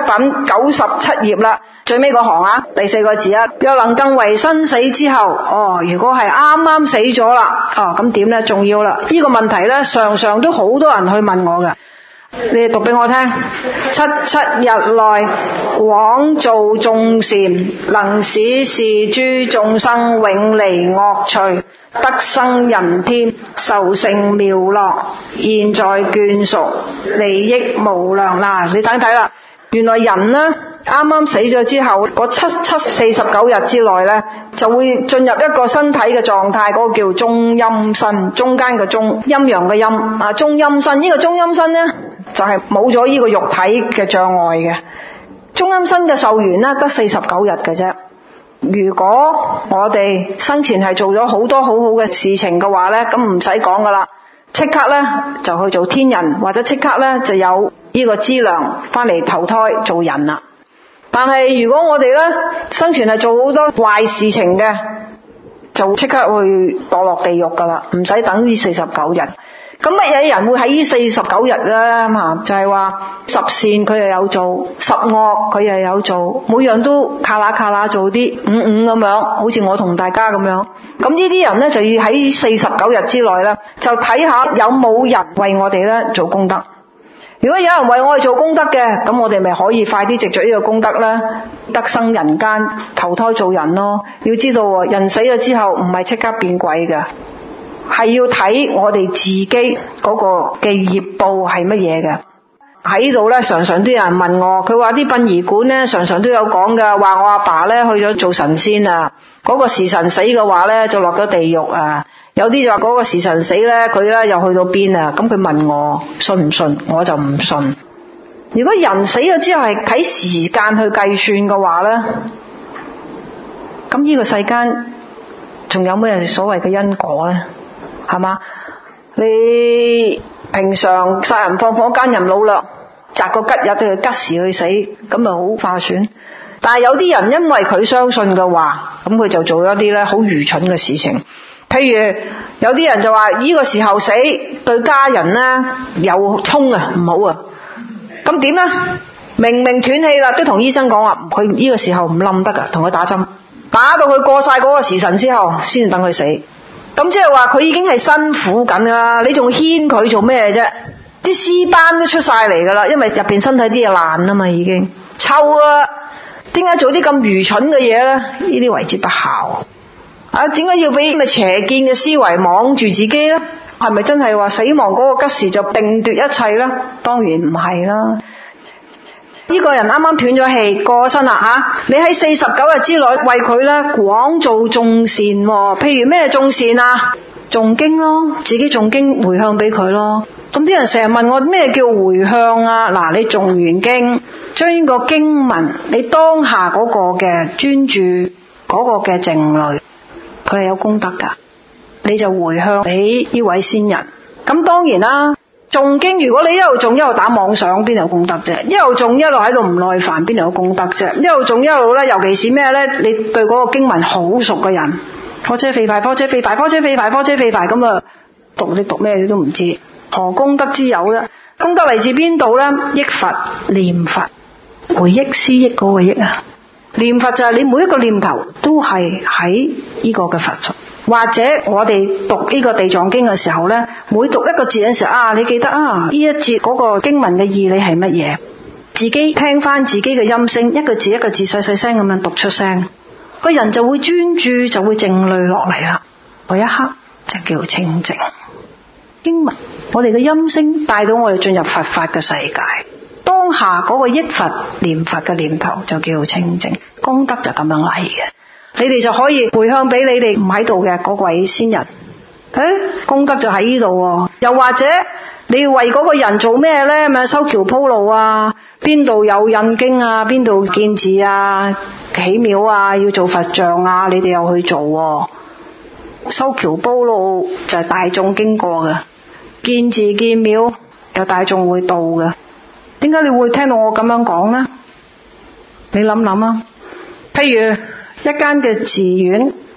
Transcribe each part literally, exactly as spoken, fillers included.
品九十七頁啦，最尾嗰行啊，第四個字啊，若能更為生死之後，哦，如果係啱啱死咗啦，哦，咁點呢？重要啦，呢個問題呢，常常都好多人去問我㗎。你哋讀俾我聽，七七日內廣造眾善，能使是諸眾生永離惡趣，得生人天，受勝妙樂，現在眷屬，利益無量。嗱，你睇睇啦，原來人呢啱啱死咗之後，嗰七七四十九日之內呢，就會進入一個身體嘅狀態，嗰、那個叫中陰身，中間嘅中，陰陽嘅陰啊，中陰身。呢、這個中陰身呢，就係冇咗呢個肉體嘅障礙嘅。中陰身嘅壽元呢，得四十九日嘅啫。如果我哋生前係做咗好多好好嘅事情嘅話呢，咁唔使講噶啦，即刻呢就去做天人，或者即刻呢就有呢個資糧翻嚟投胎做人啦。但係如果我哋呢生前係做好多壞事情嘅，就即刻去墮落地獄噶啦，唔使等呢四十九日。咁乜嘢人會喺呢四十九日呢？嚇，就係話十善佢又有做，十惡佢又有做，每樣都卡啦卡啦做啲五五咁樣，好似我同大家咁樣。咁呢啲人呢，就要喺四十九日之內呢，就睇下有冇人為我哋呢做功德。如果有人為我哋做功德嘅，咁我哋咪可以快啲藉着呢個功德呢，得生人間投胎做人咯。要知道喎，人死咗之後唔係即刻變鬼嘅。係要睇我哋自己嗰個嘅業報係乜嘢嘅。喺呢度呢，常常都有人問我，佢話啲殯儀館呢，常常都有講㗎，話我阿爸呢去咗做神仙啊，嗰、那個時辰死嘅話呢，就落咗地獄啊。有啲就話嗰個時辰死呢，佢呢又去到邊啊。咁佢問我信唔信，我就唔信。如果人死咗之後係睇時間去計算嘅話呢，咁呢個世間仲有咩所謂嘅因果呢？係嘛？你平常殺人放火奸淫擄掠，擇個吉日都要吉時去死，咁咪好化算。但係有啲人因為佢相信嘅話，咁佢就做咗啲咧好愚蠢嘅事情。譬如有啲人就話呢個時候死對家人咧有衝啊，唔好啊。咁點咧？明明斷氣啦，都同醫生講話，佢呢個時候唔冧得噶，同佢打針，打到佢過晒嗰個時辰之後，先至等佢死。咁即係話佢已經係辛苦緊啦，你仲牽佢做咩啫？啲屍斑都出晒嚟噶啦，因為入邊身體啲嘢爛啊嘛，已經臭啊！點解做啲咁愚蠢嘅嘢呢？呢啲為之不孝啊！點解要俾咁嘅邪見嘅思維網住自己呢？係咪真係話死亡嗰個吉時就定奪一切呢？當然唔係啦。呢、這個人啱啱斷咗氣過咗身啦吓，你喺四十九日之內為佢咧廣造眾善、哦，譬如咩眾善啊？誦經咯，自己誦經回向俾佢咯。咁啲人成日問我咩叫回向啊？嗱，你誦完經，將呢個經文，你當下嗰個嘅專注嗰個嘅靜慮，佢係有功德噶，你就回向俾呢位先人。咁當然啦。誦經如果你一路誦一路打妄想，邊度有功德啫？一路誦一路喺度唔耐煩，邊度有功德啫？一路誦一路咧，尤其是咩咧？你對嗰個經文好熟嘅人，科車飛快，科車飛快，科車飛快，科車飛快咁啊，讀你讀咩你都唔知，何功德之有咧？功德嚟自邊度咧？憶佛念佛，回憶思憶嗰個憶啊，念佛就係你每一個念頭都係喺呢個嘅佛處。或者我哋讀呢個地藏經嘅時候呢，每讀一個字嘅時候啊，你記得啊呢一節嗰個經文嘅義理係乜嘢？自己聽翻自己嘅音聲，一個字一個字細細聲咁樣讀出聲，個人就會專注，就會靜慮落嚟啦。嗰一刻就叫清靜。經文我哋嘅音聲帶到我哋進入佛法嘅世界，當下嗰個憶佛念佛嘅念頭就叫清靜，功德就咁樣嚟嘅。你哋就可以回向俾你哋唔喺度嘅嗰位先人，誒，功德就喺呢度。又或者你要為嗰個人做咩呢？咪修橋鋪路啊，邊度有印經啊，邊度建寺啊，起廟啊，要做佛像啊，你哋又去做。修橋鋪路就係大眾經過嘅，建寺建廟有大眾會到嘅。點解你會聽到我咁樣講呢？你諗諗啊，譬如一間嘅寺院，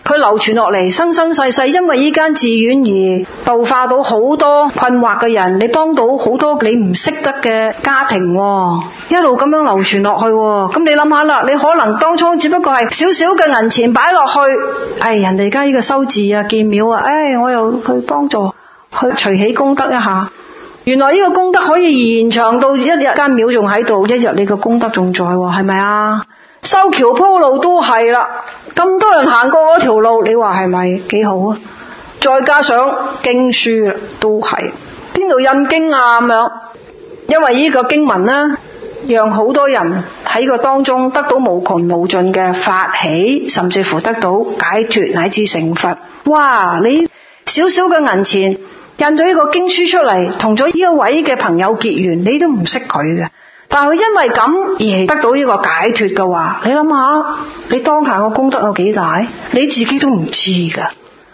佢流傳落嚟，生生世世，因為呢間寺院而度化到好多困惑嘅人，你幫到好多你唔識得嘅家庭，一路咁樣流傳落去。咁你諗下啦，你可能當初只不過係少少嘅銀錢擺落去，唉、哎，人哋而家呢個修寺啊、建廟啊，唉、哎，我又去幫助去隨喜功德一下。原來呢個功德可以延長到一日間廟仲喺度，一日你個功德仲在，係咪啊？修橋鋪路都係啦，咁多人行過嗰條路，你話係咪幾好啊？再加上經書都係，邊度印經啊咁樣？因為呢個經文呢，讓好多人喺個當中得到無窮無盡嘅法喜，甚至乎得到解脫乃至成佛。哇！你少少嘅銀錢印咗呢個經書出嚟，同咗呢一位嘅朋友結緣，你都唔識佢嘅，但係佢因為咁而得到呢個解脫嘅話，你諗下，你當下個功德有幾大，你自己都唔知噶。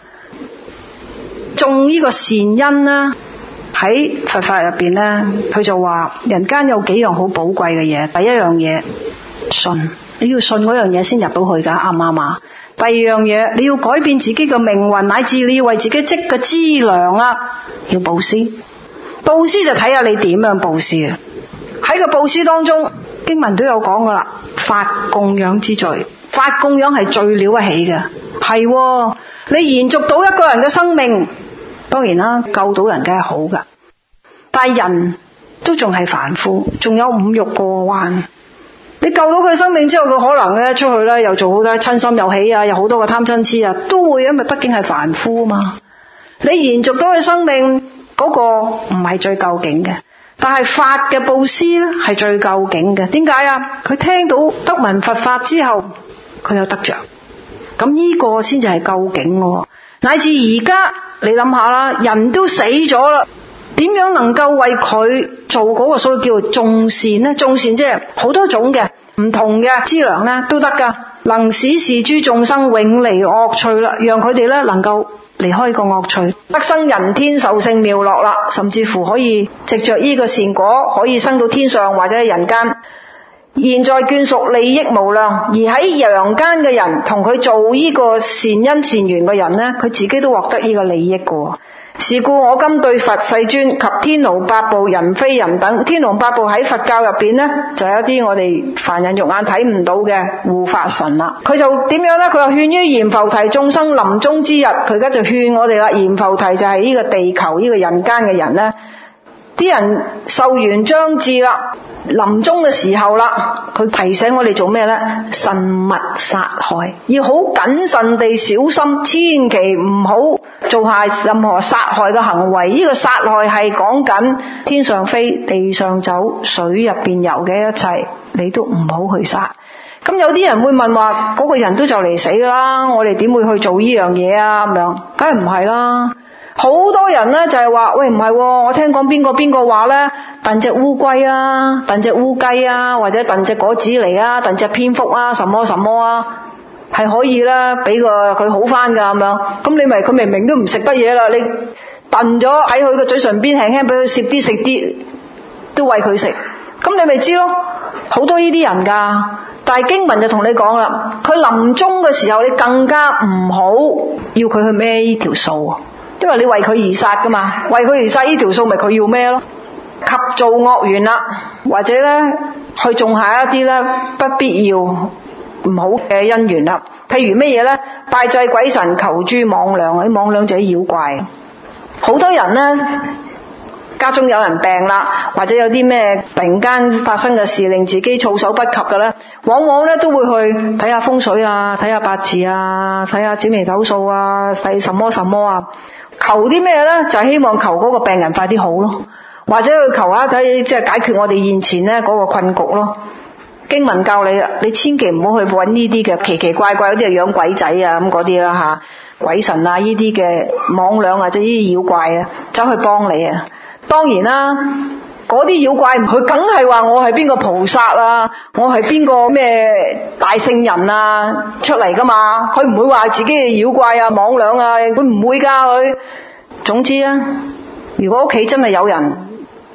種呢個善因啦，喺佛法入邊呢，佢就話人間有幾樣好寶貴嘅嘢。第一樣嘢，信，你要信嗰樣嘢先入到去噶，啱唔啱啊？第二樣嘢，你要改變自己嘅命運，乃至你要為自己積嘅資糧啊，要布施。布施就睇下你點樣布施啊。喺個布施當中，經文都有講噶啦，法供養之罪，法供養係最了不起嘅，係你延續到一個人嘅生命，當然啦，救到人梗係好噶，但係人都仲係凡夫，仲有五欲過患。你救到佢生命之後，佢可能咧出去咧又做好多親心又喜啊，有好多個貪嗔痴啊，都會，因為畢竟係凡夫啊嘛。你延續到佢生命嗰個唔係最究竟嘅，但係法嘅布施咧係最究竟嘅。點解啊？佢聽到得聞佛法之後，佢有得着，咁呢個先至係究竟嘅。乃至而家你諗下啦，人都死咗啦，點樣能夠為佢做嗰個所謂叫做眾善呢？眾善即係好多種嘅唔同嘅資糧呢都得噶，能使是諸眾生永離惡趣啦，讓佢哋咧能夠離開個惡趣，得生人天受勝妙樂啦，甚至乎可以藉着呢個善果可以生到天上或者喺人間。現在眷屬利益無量，而喺陽間嘅人同佢做呢個善因善緣嘅人呢，佢自己都獲得呢個利益嘅。是故我今對佛世尊及天龍八部人非人等，天龍八部喺佛教入邊呢，就有一啲我哋凡人肉眼睇唔到嘅護法神啦。佢就點樣呢？佢話勸於閻浮提眾生臨終之日，佢而家就勸我哋啦。閻浮提就係呢個地球呢個人間嘅人呢，啲人壽元將至啦，臨終嘅時候啦，佢提醒我哋做咩呢？慎勿殺害，要好謹慎地小心，千祈唔好做下任何殺害嘅行為。呢、這個殺害係講緊天上飛、地上走、水入邊游嘅一切，你都唔好去殺。咁有啲人會問話，嗰、那個人都就嚟死啦，我哋點會去做呢樣嘢啊？咁樣，梗係唔係啦。好多人呢就係話，喂，唔係，我聽講邊個邊個話呢，燉隻烏龜啊，燉隻烏雞啊，或者燉隻果子狸啊，燉隻蝙蝠啊，什麼什麼啊，係可以啦，俾個佢好翻噶咁樣。咁你咪佢明明都唔食得嘢啦，你燉咗喺佢個嘴唇邊輕輕俾佢攝啲食啲，都餵佢食，咁你咪知咯。好多呢啲人噶，但係經文就同你講啦，佢臨終嘅時候，你更加唔好要佢去孭呢條數。因為你為佢而殺噶嘛，為佢而殺呢條數咪佢要咩咯？及造惡緣啦，或者咧去種下一啲咧不必要唔好嘅因緣啦。譬如咩嘢咧？拜祭鬼神，求諸魍魎，啲魍魎就係妖怪。好多人咧家中有人病啦，或者有啲咩突然間發生嘅事令自己措手不及嘅咧，往往咧都會去睇下風水啊，睇下八字啊，睇下紫微斗數啊，睇什麼什麼啊。求啲咩呢？就係希望求嗰個病人快啲好咯，或者去求下睇，即係解決我哋現前呢嗰個困局咯。經文教你啦，你千祈唔好去揾呢啲嘅奇奇怪怪嗰啲係養鬼仔啊咁嗰啲啦吓，鬼神啊呢啲嘅魍魎或者呢啲妖怪啊，走去幫你啊。當然啦，嗰啲妖怪佢梗係話我係邊個菩薩啊，我係邊個咩大聖人啊出嚟噶嘛，佢唔會話自己係妖怪啊魍魎啊，佢唔會噶佢。總之啊，如果屋企真係有人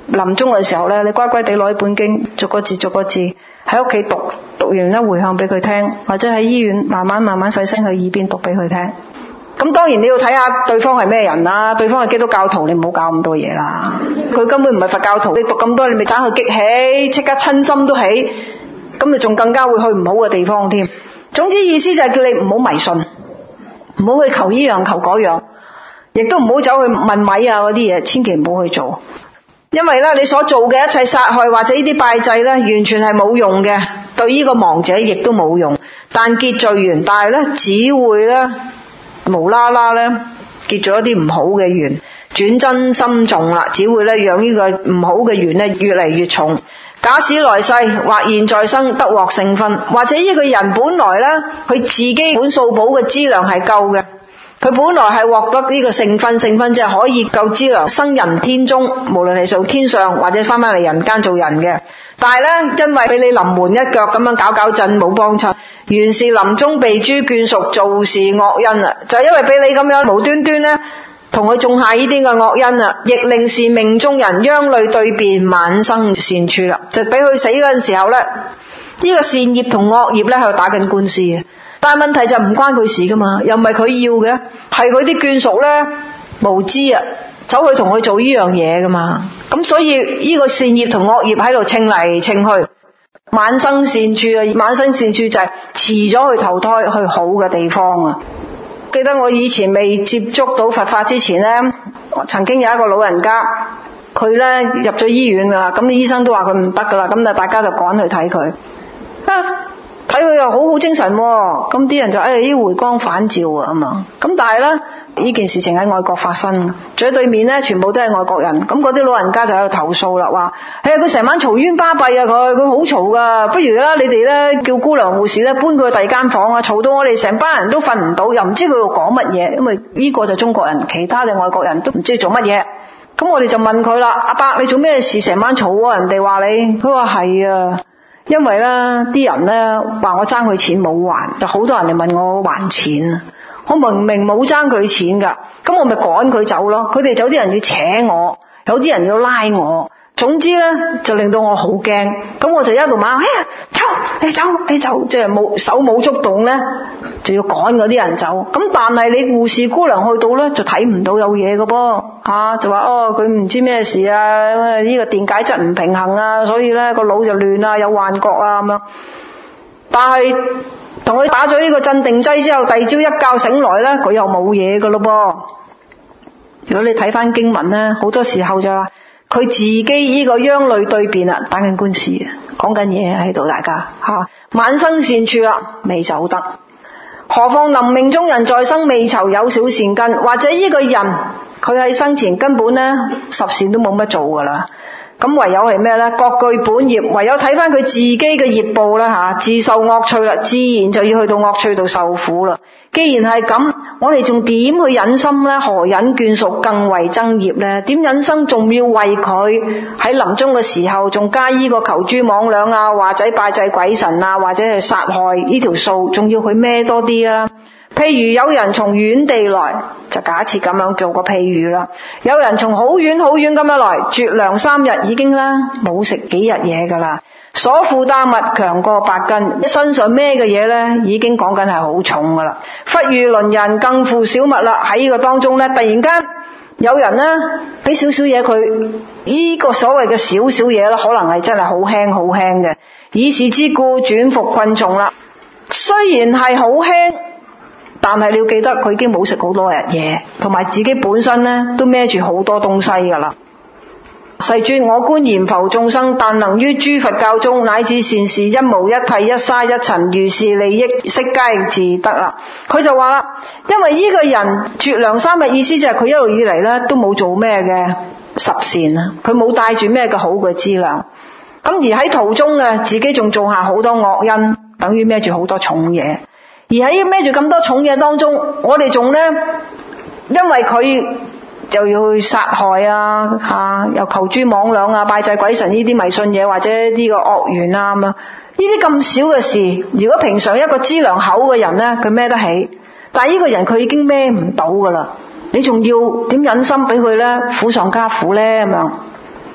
臨終嘅時候咧，你乖乖地攞一本經，逐個字逐個字喺屋企讀，讀完一回向俾佢聽，或者喺醫院慢慢慢慢細聲去耳邊讀俾佢聽。咁當然你要睇下對方係咩人啦，對方係基督教徒，你唔好搞咁多嘢啦。佢根本唔係佛教徒，你讀咁多你咪盞佢激起，即刻親心都起，咁咪仲更加會去唔好嘅地方添。總之意思就係叫你唔好迷信，唔好去求依樣求嗰樣，亦都唔好走去問米啊嗰啲嘢，千祈唔好去做。因為咧，你所做嘅一切殺害或者呢啲拜祭咧，完全係冇用嘅，對呢個亡者亦都冇用。但結罪緣，但係咧只會咧無啦啦咧結咗一啲唔好嘅緣，轉真心重啦，只會咧讓呢個唔好嘅緣咧越嚟越重。假使來世或現在生得獲聖分，或者呢個人本來咧佢自己本數寶嘅資糧係夠嘅。佢本來係獲得呢個聖分，聖分即係可以夠資糧生人天中，無論係做天上或者翻返嚟人間做人嘅。但係咧，因為俾你臨門一腳咁樣搞搞震，冇幫襯，原是臨終被諸眷屬造是惡因啊！就係因為俾你咁樣無端端咧，同佢種下呢啲嘅惡因啊，亦令是命中人央淚對辯，晚生善處啦。就俾佢死嗰陣時候咧，呢個善業同惡業咧喺度打緊官司嘅。但係問題就唔關佢事噶嘛，又唔係佢要嘅，係佢啲眷屬咧無知啊，走去同佢做呢樣嘢噶嘛。咁所以呢個善業同惡業喺度稱嚟稱去，晚生善處啊！晚生善處就係遲咗去投胎去好嘅地方啊！記得我以前未接觸到佛法之前咧，曾經有一個老人家，佢咧入咗醫院噶，咁醫生都話佢唔得噶啦，咁啊大家就趕去睇佢。啊睇佢又好好精神，咁啲人就誒呢回光返照啊嘛。咁但係咧呢件事情喺外國發生，最對面咧全部都係外國人，咁嗰啲老人家就喺度投訴啦，話誒佢成晚嘈冤巴閉啊，佢佢好嘈噶，不如啦你哋咧叫姑娘護士咧搬佢去第二間房啊，嘈到我哋成班人都瞓唔到，又唔知佢度講乜嘢，因為呢個就中國人，其他嘅外國人都唔知做乜嘢。咁我哋就問佢啦，阿伯你做咩事成晚嘈啊？人哋話你，佢話係啊。因為咧，啲人咧話我爭佢錢冇還，就好多人嚟問我還錢啊！我明明冇爭佢錢噶，咁我咪趕佢走咯。佢哋有啲人要扯我，有啲人要拉我，總之咧就令到我好驚。咁我就一路罵，哎呀，走，你走，你走，即係冇手冇觸動咧，就要趕嗰啲人走。咁但係你護士姑娘去到咧，就睇唔到有嘢噶噃，吓就話哦，佢唔知咩事啊，呢個電解質唔平衡啊，所以咧個腦就亂啊，有幻覺啊咁樣。但係同佢打咗呢個鎮定劑之後，第二朝一覺醒來咧，佢又冇嘢噶咯噃。如果你睇翻經文咧，好多時候就話佢自己呢個央淚對辯啊，打緊官司啊，講緊嘢喺度，大家吓晚生善處啦，未走得。何況臨命中人在生未酬有少善根，或者呢個人佢喺生前根本咧十善都冇乜做噶啦，咁唯有係咩咧？各據本業，唯有睇翻佢自己嘅業報啦吓，自受惡趣啦，自然就要去到惡趣度受苦啦。既然係咁，我哋仲點去忍心咧？何忍眷屬更為增業咧？點忍心仲要為佢喺臨終嘅時候仲加依個求諸魍魎啊，或者拜祭鬼神啊，或者係殺害呢條數，仲要佢孭多啲啊？譬如有人從遠地來，就假設咁樣做個譬喻啦。有人從好遠好遠咁樣來，絕糧三日已經啦，冇食幾日嘢噶啦。所負擔物強過百斤，身上孭嘅嘢咧已經講緊係好重噶啦。忽遇鄰人更負小物啦，喺呢個當中咧，突然間有人咧俾少少嘢佢，呢個所謂嘅少少嘢咧，可能係真係好輕好輕嘅。以是之故轉服困重啦。雖然係好輕，但係你要記得佢已經冇食好多日嘢，同埋自己本身咧都孭住好多東西噶啦。世尊，我觀閻浮眾生，但能於諸佛教中乃至善事一毛一剃一沙一塵，如是利益悉皆自得啦。佢就話啦，因為呢個人絕糧三日，意思就係佢一路以嚟咧都冇做咩嘅十善啊，佢冇帶住咩嘅好嘅資糧。咁而喺途中嘅自己仲做下好多惡因，等於孭住好多重嘢。而喺孭住咁多重嘢當中，我哋仲咧因為佢就要去殺害啊，吓、啊、又求諸魍魎啊，拜祭鬼神呢啲迷信嘢，或者呢個惡緣啊咁樣，呢啲咁少嘅事，如果平常一個資糧厚嘅人咧，佢孭得起，但係呢個人佢已經孭唔到噶啦，你仲要點忍心俾佢咧苦上加苦咧咁樣？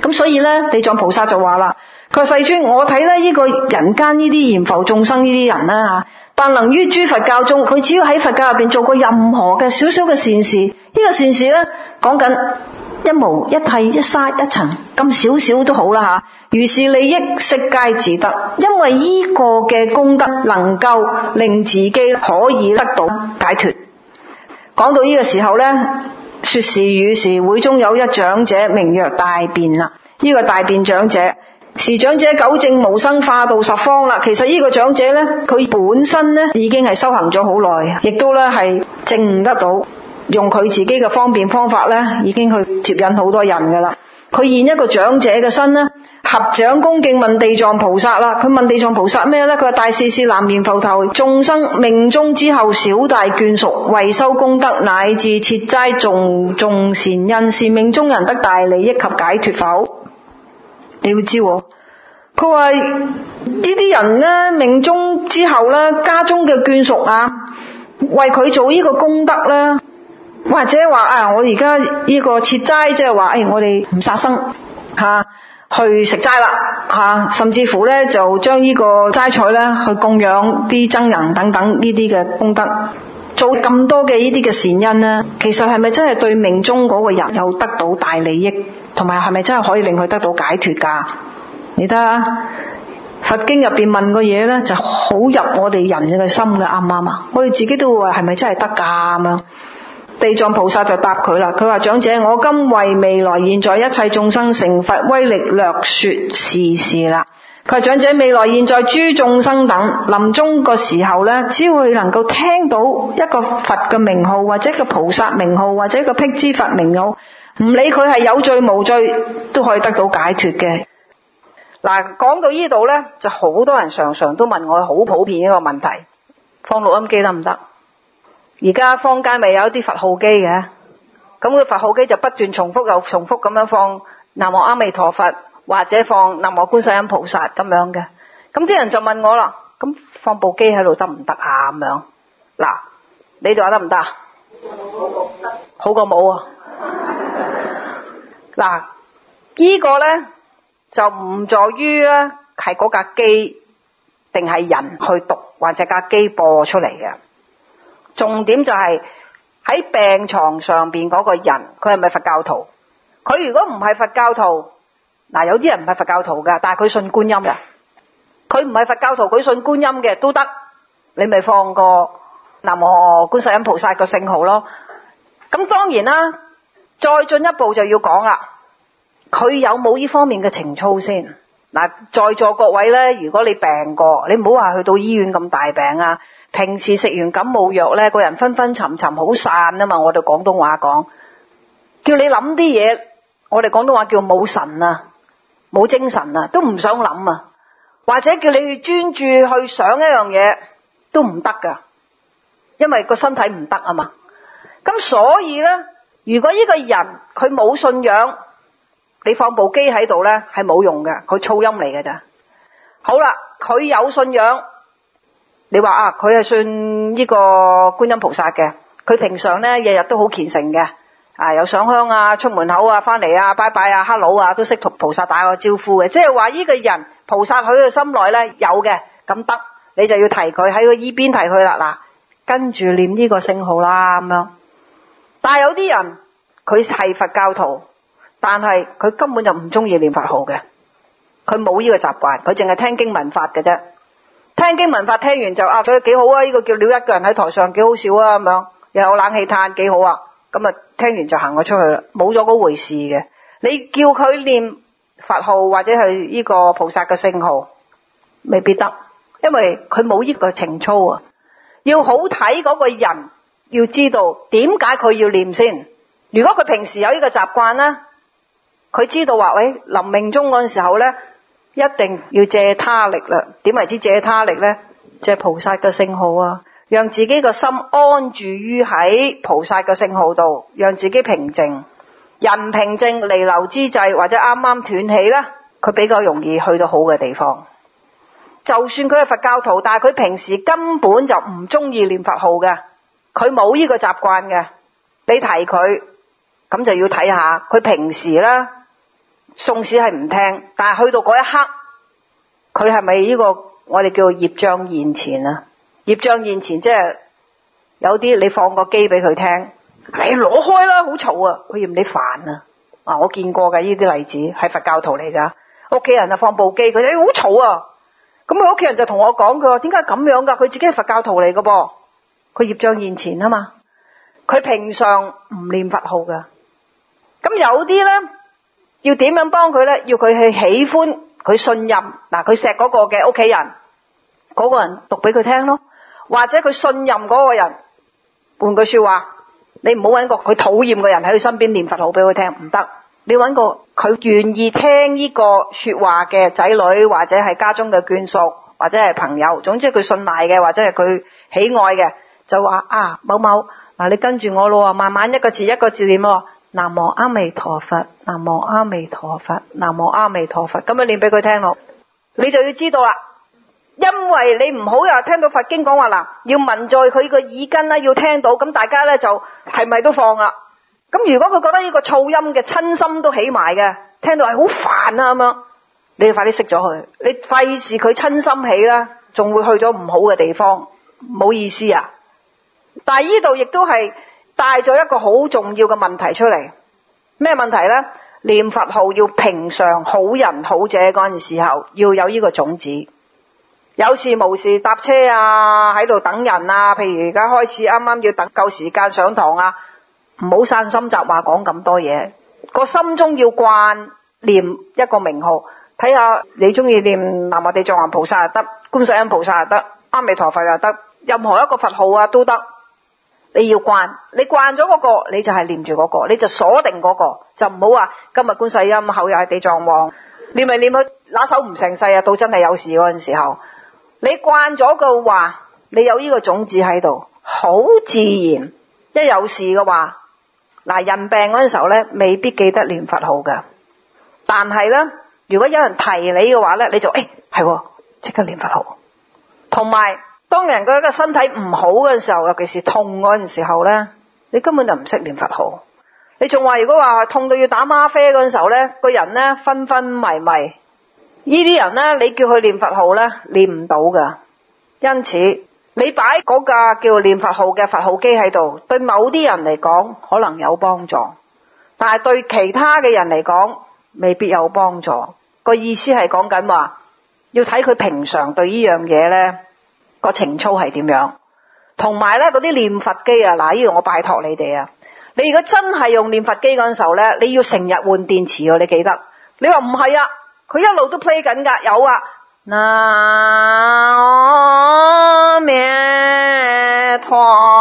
咁所以咧，地藏菩薩就話啦，佢話世尊，我睇咧呢個人間呢啲閻浮眾生呢啲人啦吓，但能於諸佛教中，佢只要喺佛教入邊做過任何嘅少少嘅善事，呢、這個善事咧講緊一毛一剃一沙一塵咁少少都好啦吓，如是利益悉皆自得，因為呢個嘅功德能夠令自己可以得到解脫。講到呢個時候咧，說是語時，會中有一長者名曰大辯啦。呢、這個大辯長者，是長者糾正無生化度十方啦。其實呢個長者咧，佢本身咧已經係修行咗好耐，亦都咧係證悟得到。用佢自己嘅方便方法咧，已經去接引好多人噶啦。佢現一個長者嘅身咧，合掌恭敬問地藏菩薩啦。佢問地藏菩薩咩咧？佢話大士是南閻浮提眾生命終之後，小大眷屬為修功德，乃至設齋種種善因，是命中人得大利益及解脫否？你要知喎，佢話呢啲人咧，命終之後咧，家中嘅眷屬啊，為佢做呢個功德咧。或者話啊，我而家呢個設齋，即係話誒，我哋唔殺生吓、啊，去食齋啦吓，甚至乎咧就將呢個齋菜咧去供養啲僧人等等呢啲嘅功德，做咁多嘅呢啲嘅善因咧，其實係咪真係對命中嗰個人有得到大利益，同埋係咪真係可以令佢得到解脫噶？你睇下佛經入邊問個嘢咧，就好入我哋人嘅心嘅，啱唔啱啊？我哋自己都會話係咪真係得噶咁樣？地藏菩薩就答佢啦，佢話長者，我今為未來現在一切眾生成佛威力略說是事啦。佢話長者，未來現在諸眾生等臨終個時候呢，只要能夠聽到一個佛嘅名號，或者一個菩薩名號，或者一個辟支佛名號，唔理佢係有罪無罪，都可以得到解脫嘅。嗱，講到呢度呢，就好多人常常都問我好普遍一個問題，放錄音機得唔得？而家坊間咪有啲佛號機嘅，咁個佛號機就不斷重複又重複咁樣放南無阿彌陀佛，或者放南無觀世音菩薩咁樣嘅。咁啲人就問我啦，咁放部機喺度得唔得啊？咁樣，嗱，你哋話得唔得？好過冇啊！嗱，呢個咧就唔在於咧係嗰架機定係人去讀，或者架機播出嚟嘅。重點就係喺病床上邊嗰個人，佢係咪佛教徒？佢如果唔係佛教徒，嗱，有啲人唔係佛教徒噶，但係佢信觀音嘅。佢唔係佛教徒，佢信觀音嘅都得，你咪放個南無觀世音菩薩個聖號咯。咁當然啦，再進一步就要講啦，佢有冇呢方面嘅情操先？嗱，在座各位咧，如果你病過，你唔好話去到醫院咁大病啊。平時食完感冒藥咧，個人昏昏沉沉好散啊嘛，我哋廣東話講，叫你諗啲嘢，我哋廣東話叫冇神啊，冇精神啊，都唔想諗啊，或者叫你專注去想一樣嘢都唔得噶，因為個身體唔得啊嘛。咁所以咧，如果呢個人佢冇信仰，你放部機喺度咧係冇用嘅，佢噪音嚟嘅咋。好啦，佢有信仰。你話啊，佢係信呢個觀音菩薩嘅，佢平常咧日日都好虔誠嘅，啊有上香啊，出門口啊，翻嚟啊，拜拜啊，hello啊，都識同菩薩打個招呼嘅，即係話呢個人菩薩喺佢心內咧有嘅，咁得你就要提佢喺佢耳邊提佢啦，嗱，跟住念呢個聖號啦咁樣。但係有啲人佢係佛教徒，但係佢根本就唔中意念佛號嘅，佢冇呢個習慣，佢淨係聽經聞法嘅啫。聽經聞法聽完就啊，佢幾好啊！呢、這個叫了一個人喺台上幾好笑啊，咁樣又有冷氣嘆幾好啊！咁啊，聽完就行咗出去啦，冇咗嗰回事嘅。你叫佢念佛號或者係呢個菩薩嘅聖號，未必得，因為佢冇呢個情操啊。要好睇嗰個人，要知道點解佢要念先。如果佢平時有呢個習慣咧，佢知道話喂，臨命終嗰陣時候咧。一定要借他力啦。點為之借他力呢？借菩薩嘅聖號啊，讓自己個心安住於喺菩薩嘅聖號度，讓自己平靜。人平靜彌留之際，或者啱啱斷氣呢，佢比較容易去到好嘅地方。就算佢係佛教徒，但係佢平時根本就唔中意念佛號嘅，佢冇呢個習慣嘅。你提佢，咁就要睇下佢平時呢縱使係唔聽，但係去到嗰一刻，佢係咪呢個我哋叫做業障現前啊？業障現前即係有啲你放個機俾佢聽，你攞開啦，好嘈啊，佢嫌你煩啊。啊，我見過嘅呢啲例子係佛教徒嚟噶，屋企人啊放部機，佢哋好嘈啊。咁佢屋企人就同我講，佢話點解咁樣噶？佢自己係佛教徒嚟噶噃，佢業障現前啊嘛，佢平常唔念佛號噶。咁有啲咧要點樣幫佢咧？要佢去喜歡，佢信任嗱，佢錫嗰個嘅屋企人，嗰個人讀俾佢聽咯，或者佢信任嗰個人。換句說話，你唔好揾個佢討厭嘅人喺佢身邊念佛號俾佢聽，唔得。你揾個佢願意聽呢個說話嘅仔女，或者係家中嘅眷屬，或者係朋友，總之佢信賴嘅，或者係佢喜愛嘅，就話啊某某嗱，你跟住我咯，慢慢一個字一個字念咯。南無阿彌陀佛，南無阿彌陀佛，南無阿彌陀佛，咁樣念俾佢聽咯。你就要知道啦，因為你唔好又聽到佛經講話嗱，要聞在佢個耳根啦，要聽到，咁大家咧就係咪都放啦？咁如果佢覺得呢個噪音嘅親心都起埋嘅，聽到係好煩啊咁樣，你就快啲熄咗佢，你費事佢親心起啦，仲會去咗唔好嘅地方，冇意思啊！但係呢度亦都係帶咗一個好重要嘅問題出嚟，咩問題呢？念佛號要平常好人好者嗰陣時候要有呢個種子，有事無事搭車啊，喺度等人啊，譬如而家開始啱啱要等夠時間上堂啊，唔好散心雜話講咁多嘢，個心中要慣念一個名號，睇下你中意念南無地藏王菩薩又得，觀世音菩薩又得，阿彌陀佛又得，任何一個佛號啊都得。你要慣，你慣咗嗰個，你就係念住嗰個，你就鎖定嗰個，就唔好話今日觀世音，後日係地藏王，念嚟念去拿手唔成勢啊！到真係有事嗰陣時候，你慣咗嘅話，你有呢個種子喺度，好自然。一有事嘅話，嗱，人病嗰陣時候咧，未必記得念佛號噶，但係咧，如果有人提你嘅話咧，你就誒係即刻念佛號。同埋當人嗰個身體唔好嘅時候，尤其是痛嗰陣時候咧，你根本就唔識念佛號。你仲話如果話痛到要打嗎啡嗰陣時候咧，個人咧昏昏迷迷，呢啲人咧，你叫佢念佛號咧，念唔到噶。因此你擺嗰架叫念佛號嘅佛號機喺度，對某啲人嚟講可能有幫助，但係對其他嘅人嚟講未必有幫助。個意思係講緊話，要睇佢平常對呢樣嘢咧個情操係點樣，同埋咧嗰啲念佛機啊，嗱，呢度我拜託你哋啊，你如果真係用念佛機嗰陣時候咧，你要成日換電池啊，你記得。你話唔係啊，佢一路都 play 緊噶，有啊。南無彌陀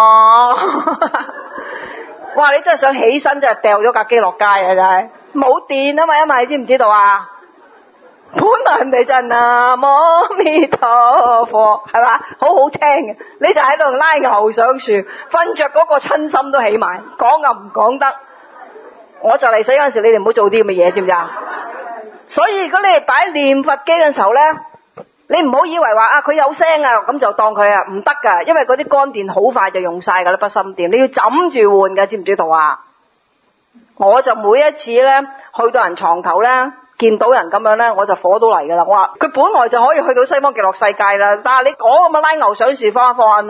哇，你真係想起身，真係掉咗架機落街啊！真係冇電啊嘛，因為你知唔知道啊？本來人哋就南無彌陀佛係嘛，好好聽嘅，你就喺度拉牛上樹，瞓着嗰個親心都起埋，講又唔講得。我就嚟死嗰陣時，你哋唔好做啲咁嘅嘢，知唔知啊？所以如果你哋擺念佛機嘅時候咧，你唔好以為話啊佢有聲啊，咁就當佢啊唔得噶，因為嗰啲乾電好快就用晒噶啦，筆芯電你要枕住換噶，知唔知道啊？我就每一次咧去到人床頭咧，見到人咁樣咧，我就火都嚟噶啦。我話佢本來就可以去到西方極樂世界啦，但係你講咁樣拉牛上樹花放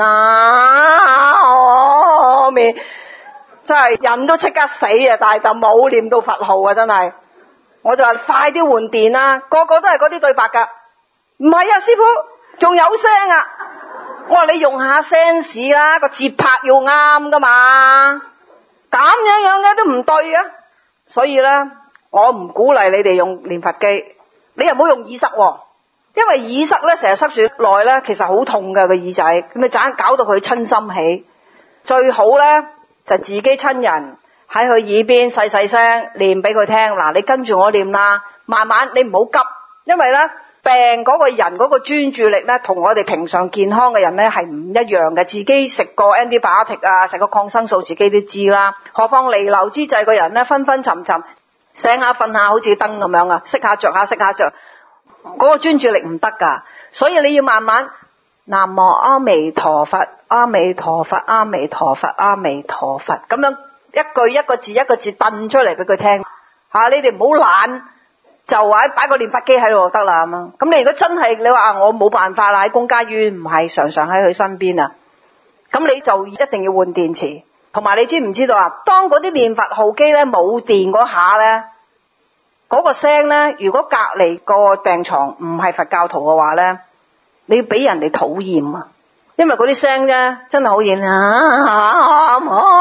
啊，面真係人都即刻死啊！但係就冇念到佛號啊，真係。我就話快啲換電啦，個個都係嗰啲對白噶。唔係啊，師傅仲有聲啊！我話你用下聲試啦，個節拍要啱噶嘛，咁樣樣嘅都唔對嘅。所以咧，我唔鼓勵你哋用念佛機，你又唔好用耳塞，因為耳塞咧成日塞住耐咧，其實好痛噶個耳仔，咁你盞搞到佢親心起。最好咧就自己親人喺佢耳邊細細聲念俾佢聽，嗱，你跟住我念啦，慢慢你唔好急，因為咧病嗰個人嗰個專注力咧同我哋平常健康嘅人咧係唔一樣嘅，自己食過 antibiotic 啊，食過抗生素自己都知啦，何況彌留之際個人咧昏昏沉沉，醒下瞓下好似燈咁樣啊，熄下着下熄下着，嗰個專注力唔得噶，所以你要慢慢南無阿彌陀佛，阿彌陀佛，阿彌陀佛，阿彌陀佛，咁樣一句一個字一個字掟出嚟俾佢聽吓，你哋唔好懶， 就話擺個練髮機喺度就得啦咁啊。咁你如果真係你話我冇辦法啦，喺公家醫院唔係常常喺佢身邊啊，咁你就一定要換電池。同埋你知唔知道啊？當嗰啲練髮號機咧冇電嗰下咧，嗰個聲咧，如果隔離個病床唔係佛教徒嘅話咧，你要俾人哋討厭啊！因為嗰啲聲咧真係好遠啊！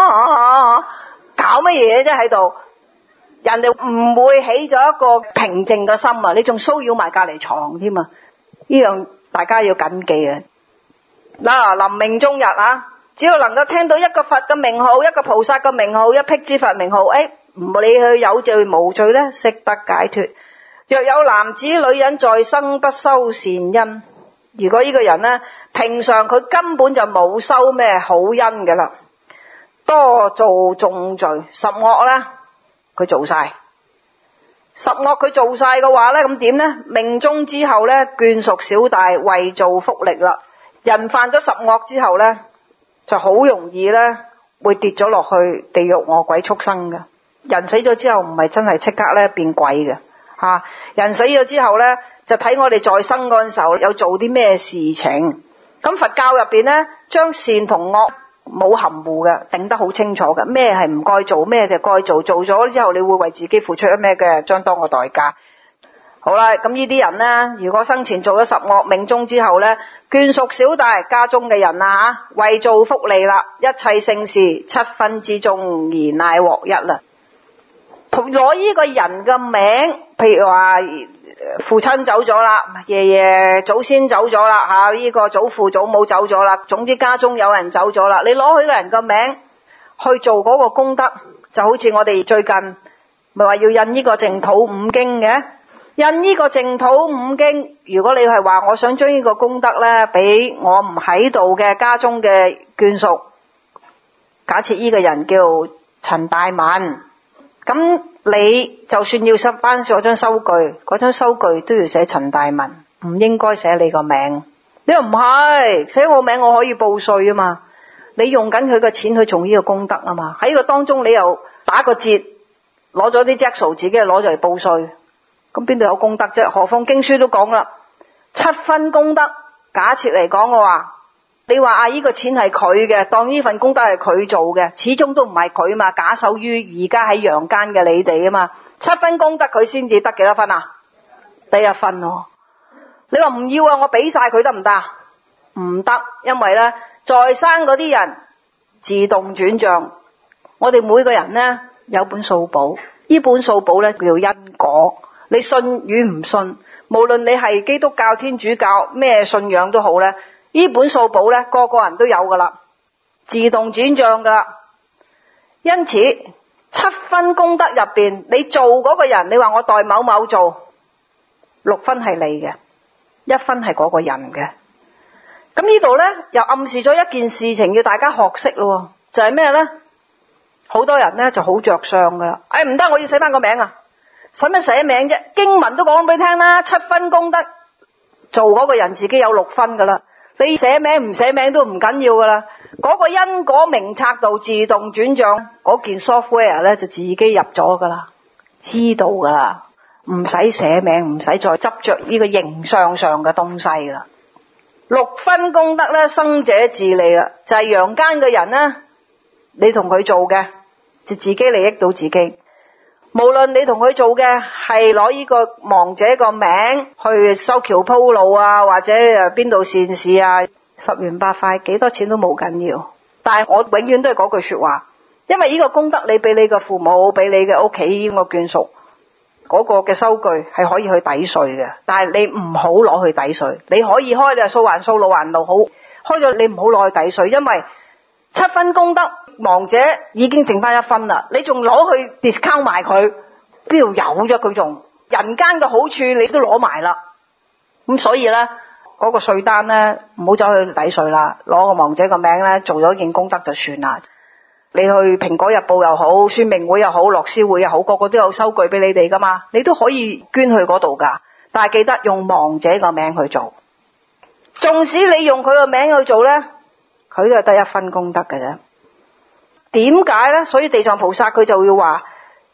搞乜嘢啫喺度？人哋唔會起咗一個平靜嘅心啊！你仲騷擾埋隔離床添啊！呢樣大家要謹記啊！嗱，臨命終日啊！只要能夠聽到一個佛嘅名號，一個菩薩嘅名號，一辟支佛名號，誒，唔理佢有罪無罪咧，識得解脫。若有男子女人在生不修善因，如果呢個人咧，平常佢根本就冇修咩好因嘅啦，多做重罪，十惡咧，佢做晒，十惡佢做晒嘅話咧，咁點咧？命終之後咧，眷屬小大，為造福力啦。人犯咗十惡之後咧，就好容易咧會跌咗落去地獄餓鬼畜生嘅。人死咗之後唔係真係即刻咧變鬼嘅吓、啊，人死咗之後咧就睇我哋在生嗰陣時候有做啲咩事情。咁佛教入邊咧將善同惡冇含糊嘅，定得好清楚嘅，咩係唔該做，咩就該做，做咗之後你會為自己付出一咩嘅相當嘅代價。好啦，咁呢啲人呢，如果生前做咗十惡，命終之後呢，眷屬小大家中嘅人啊吓，為造福利啦，一切聖事七分之中而乃獲一啦。攞呢個人嘅名，譬如話父親走咗啦，爺爺祖先走咗啦吓，呢個祖父祖母走咗啦，總之家中有人走咗啦，你攞佢個人嘅名去做嗰個功德，就好似我哋最近咪話要印呢個淨土五經嘅。印呢個淨土五經，如果你係話我想將呢個功德咧俾我唔喺度嘅家中嘅眷屬，假設呢個人叫陳大文，咁你就算要收翻嗰張收據，嗰張收據都要寫陳大文，唔應該寫你個名。你又唔係寫我名，我可以報稅啊嘛。你用緊佢嘅錢去做呢個功德啊嘛，喺呢個當中你又打個折，攞咗啲隻數自己攞咗嚟報稅。咁邊度有功德啫？何況經書都講啦，七分功德。假設嚟講嘅話，你話啊，呢個錢係佢嘅，當呢份功德係佢做嘅，始終都唔係佢嘛，假手於而家喺陽間嘅你哋啊嘛。七分功德佢先至得幾多分啊？得一分咯。你話唔要啊，我俾晒佢得唔得？唔得，因為咧在生嗰啲人自動轉賬。我哋每個人呢，有本數簿，呢本數簿咧叫因果。你信與唔信，無論你係基督教、天主教咩信仰都好咧，呢本數簿咧個個人都有噶啦，自動轉賬噶。因此七分功德入邊，你做嗰個人，你話我代某某做，六分係你嘅，一分係嗰個人嘅。咁呢度咧又暗示咗一件事情要大家學識咯，就係咩咧？好多人咧就好着相噶啦，哎唔得，我要寫翻個名啊！使乜寫名啫？經文都講俾你聽啦，七分功德做嗰個人自己有六分噶啦。你寫名唔寫名都唔緊要噶啦。嗰個因果名冊度自動轉賬嗰件 software 咧就自己入咗噶啦，知道噶啦，唔使寫名，唔使再執着呢個形象上嘅東西啦。六分功德咧，生者自利啦，就係陽間嘅人咧，你同佢做嘅就自己利益到自己。無論你同佢做嘅係攞呢個亡者個名去修橋鋪路啊，或者誒邊度善事啊，十元八塊幾多錢都冇緊要。但係我永遠都係嗰句說話，因為呢個功德你俾你嘅父母，俾你嘅屋企呢個眷屬嗰個嘅收據係可以去抵稅嘅，但係你唔好攞去抵稅。你可以開，你係數還數，路還路，好開咗你唔好攞去抵稅，因為七分功德亡者已經剩翻一分啦，你仲攞去 discount 埋佢，邊度有啫？佢仲人間嘅好處你都攞埋啦，咁所以咧嗰個稅單咧唔好走去抵稅啦，攞個亡者個名咧做咗一件功德就算啦。你去蘋果日報又好，宣明會又好，樂施會又好，個個都有收據俾你哋噶嘛，你都可以捐去嗰度噶，但係記得用亡者個名去做。縱使你用佢個名去做咧，佢都係得一分功德嘅啫。點解咧？所以地藏菩薩佢就要話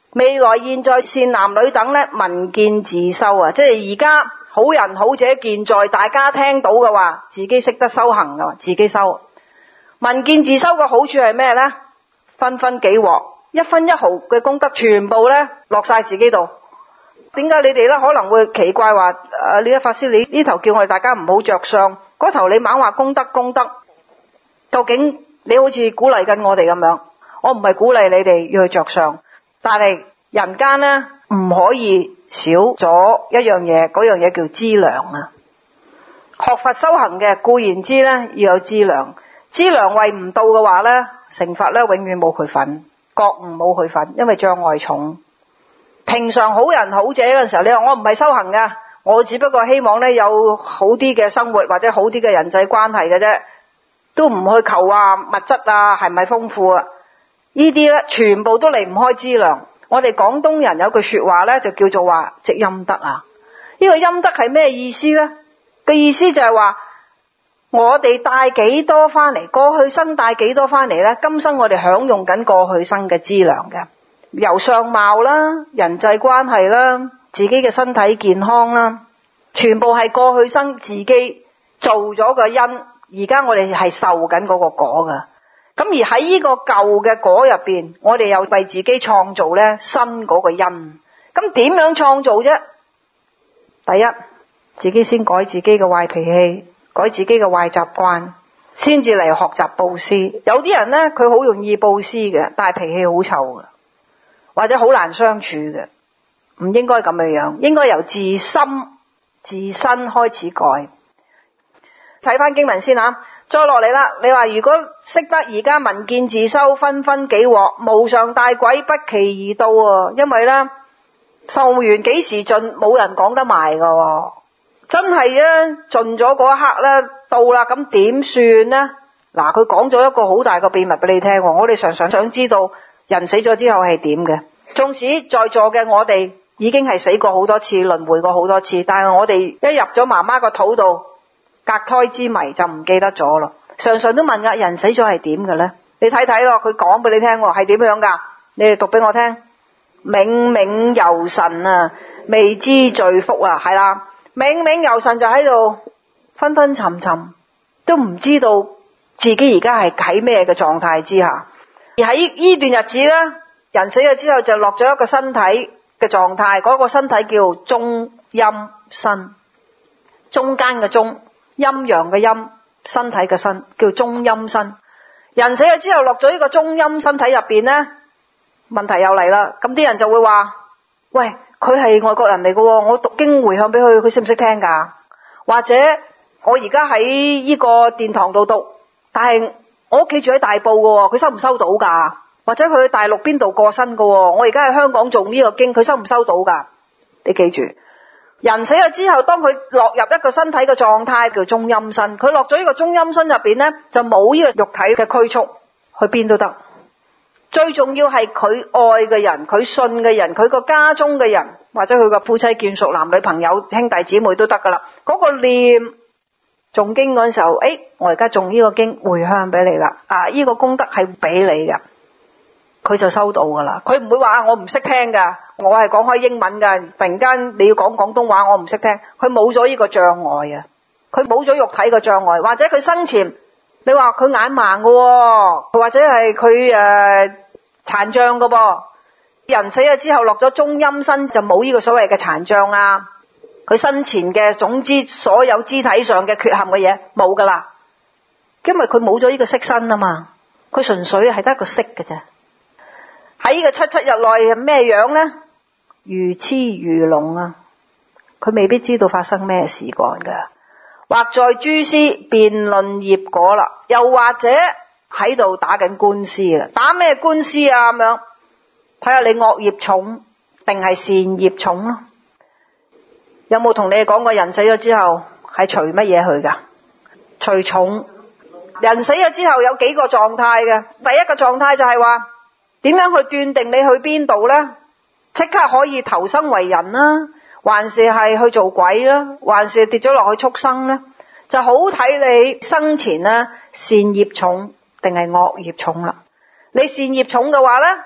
未來現在善男女等咧，聞見自修啊，即係而家好人好者健在，大家聽到嘅話，自己識得修行嘅話，自己修。聞見自修嘅好處係咩咧？分分幾獲，一分一毫嘅功德全部咧落晒自己度。點解你哋咧可能會奇怪話誒，呢一法師你呢頭叫我哋大家唔好着相，嗰頭你猛話功德功德，究竟你好似鼓勵緊我哋咁樣？我唔係鼓勵你哋要去着相，但係人間咧唔可以少咗一樣嘢，嗰樣嘢叫資糧啊！學佛修行嘅固然之咧要有資糧，資糧位唔到嘅話咧，成佛咧永遠冇佢份，覺悟冇佢份，因為障礙重。平常好人好者嘅時候，你話我唔係修行噶，我只不過希望咧有好啲嘅生活或者好啲嘅人際關係嘅啫，都唔去求啊物質啊係咪豐富啊？呢啲咧全部都離唔開資糧。我哋廣東人有句說話咧，就叫做話積陰德啊。呢個陰德係咩意思咧？嘅意思就係話我哋帶幾多翻嚟，過去生帶幾多翻嚟咧，今生我哋享用緊過去生嘅資糧嘅。由相貌啦、人際關係啦、自己嘅身體健康啦，全部係過去生自己做咗個因，而家我哋係受緊嗰個果噶。咁而喺呢個舊嘅果入邊，我哋又為自己創造咧新嗰個因。咁點樣創造啫？第一，自己先改自己嘅壞脾氣，改自己嘅壞習慣，先至嚟學習布施。有啲人咧，佢好容易布施嘅，但係脾氣好臭嘅，或者好難相處嘅，唔應該咁樣樣，應該由自心自身開始改。睇翻經文先吓，再落嚟啦。你話如果識得而家聞見自修，分分幾獲，無上大軌不期而到啊！因為咧壽元幾時盡，冇人講得埋噶，真係咧盡咗嗰一刻咧到啦，咁點算呢？嗱，佢講咗一個好大嘅秘密俾你聽，我哋常常想知道人死咗之後係點嘅。縱使在座嘅我哋已經係死過好多次，輪迴過好多次，但係我哋一入咗媽媽個肚度，隔胎之謎就唔記得咗咯。常常都問噶，人死咗係點嘅咧？你睇睇咯，佢講俾你聽係點樣噶？你哋讀俾我聽。冥冥遊神啊，未知罪福啊，係啦，冥冥遊神就喺度昏昏沉沉，都唔知道自己而家係喺咩嘅狀態之下。而喺呢段日子咧，人死咗之後就落咗一個身體嘅狀態，嗰個身體叫中陰身，中間嘅中，陰陽嘅陰，身體嘅身叫中陰身。人死咗之後落咗呢個中陰身體入邊咧，問題又嚟啦。咁啲人就會話，喂，佢係外國人嚟嘅，我讀經回向俾佢，佢識唔識聽噶？或者我而家喺呢個殿堂度讀，但係我屋企住喺大埔嘅，佢收唔收到噶？或者佢去大陸邊度過身嘅，我而家喺香港做呢個經，佢收唔收到噶？你記住，人死咗之後，當佢落入一個身體嘅狀態叫中陰身，佢落咗呢個中陰身入邊呢，就冇呢個肉體嘅拘束，去邊都得。最重要係佢愛嘅人，佢信嘅人，佢個家中嘅人，或者佢個夫妻眷屬、男女朋友、兄弟姊妹都得噶啦。嗰、那個念誦經嗰陣時候，誒、哎，我而家誦呢個經回向俾你啦，啊，呢、這個功德係俾你噶，佢就收到噶啦。佢唔會話我唔識聽噶，我係講開英文噶，突然間你要講廣東話，我唔識聽。佢冇咗呢個障礙啊，佢冇咗肉體嘅障礙，或者佢生前。你話佢眼盲嘅，或者係佢誒殘障嘅噃。人死咗之後落咗中陰身，就冇呢個所謂嘅殘障啊。佢生前嘅總之所有肢體上嘅缺陷嘅嘢冇噶啦，因為佢冇咗呢個色身啊嘛。佢純粹係得一個色嘅啫。喺呢個七七日內係咩樣呢？如痴如聾啊！佢未必知道發生咩事幹噶。或在諸師辯論業果啦，又或者喺度打緊官司啦，打咩官司啊？咁樣睇下你惡業重定係善業重咯。有冇同你講過人死咗之後係隨乜嘢去噶？隨重。人死咗之後有幾個狀態嘅，第一個狀態就係話點樣去斷定你去邊度呢？即刻可以投生為人啦，還是係去做鬼啦，還是跌咗落去畜生呢？就好睇你生前呢善業重定係惡業重啦。你善業重嘅話呢，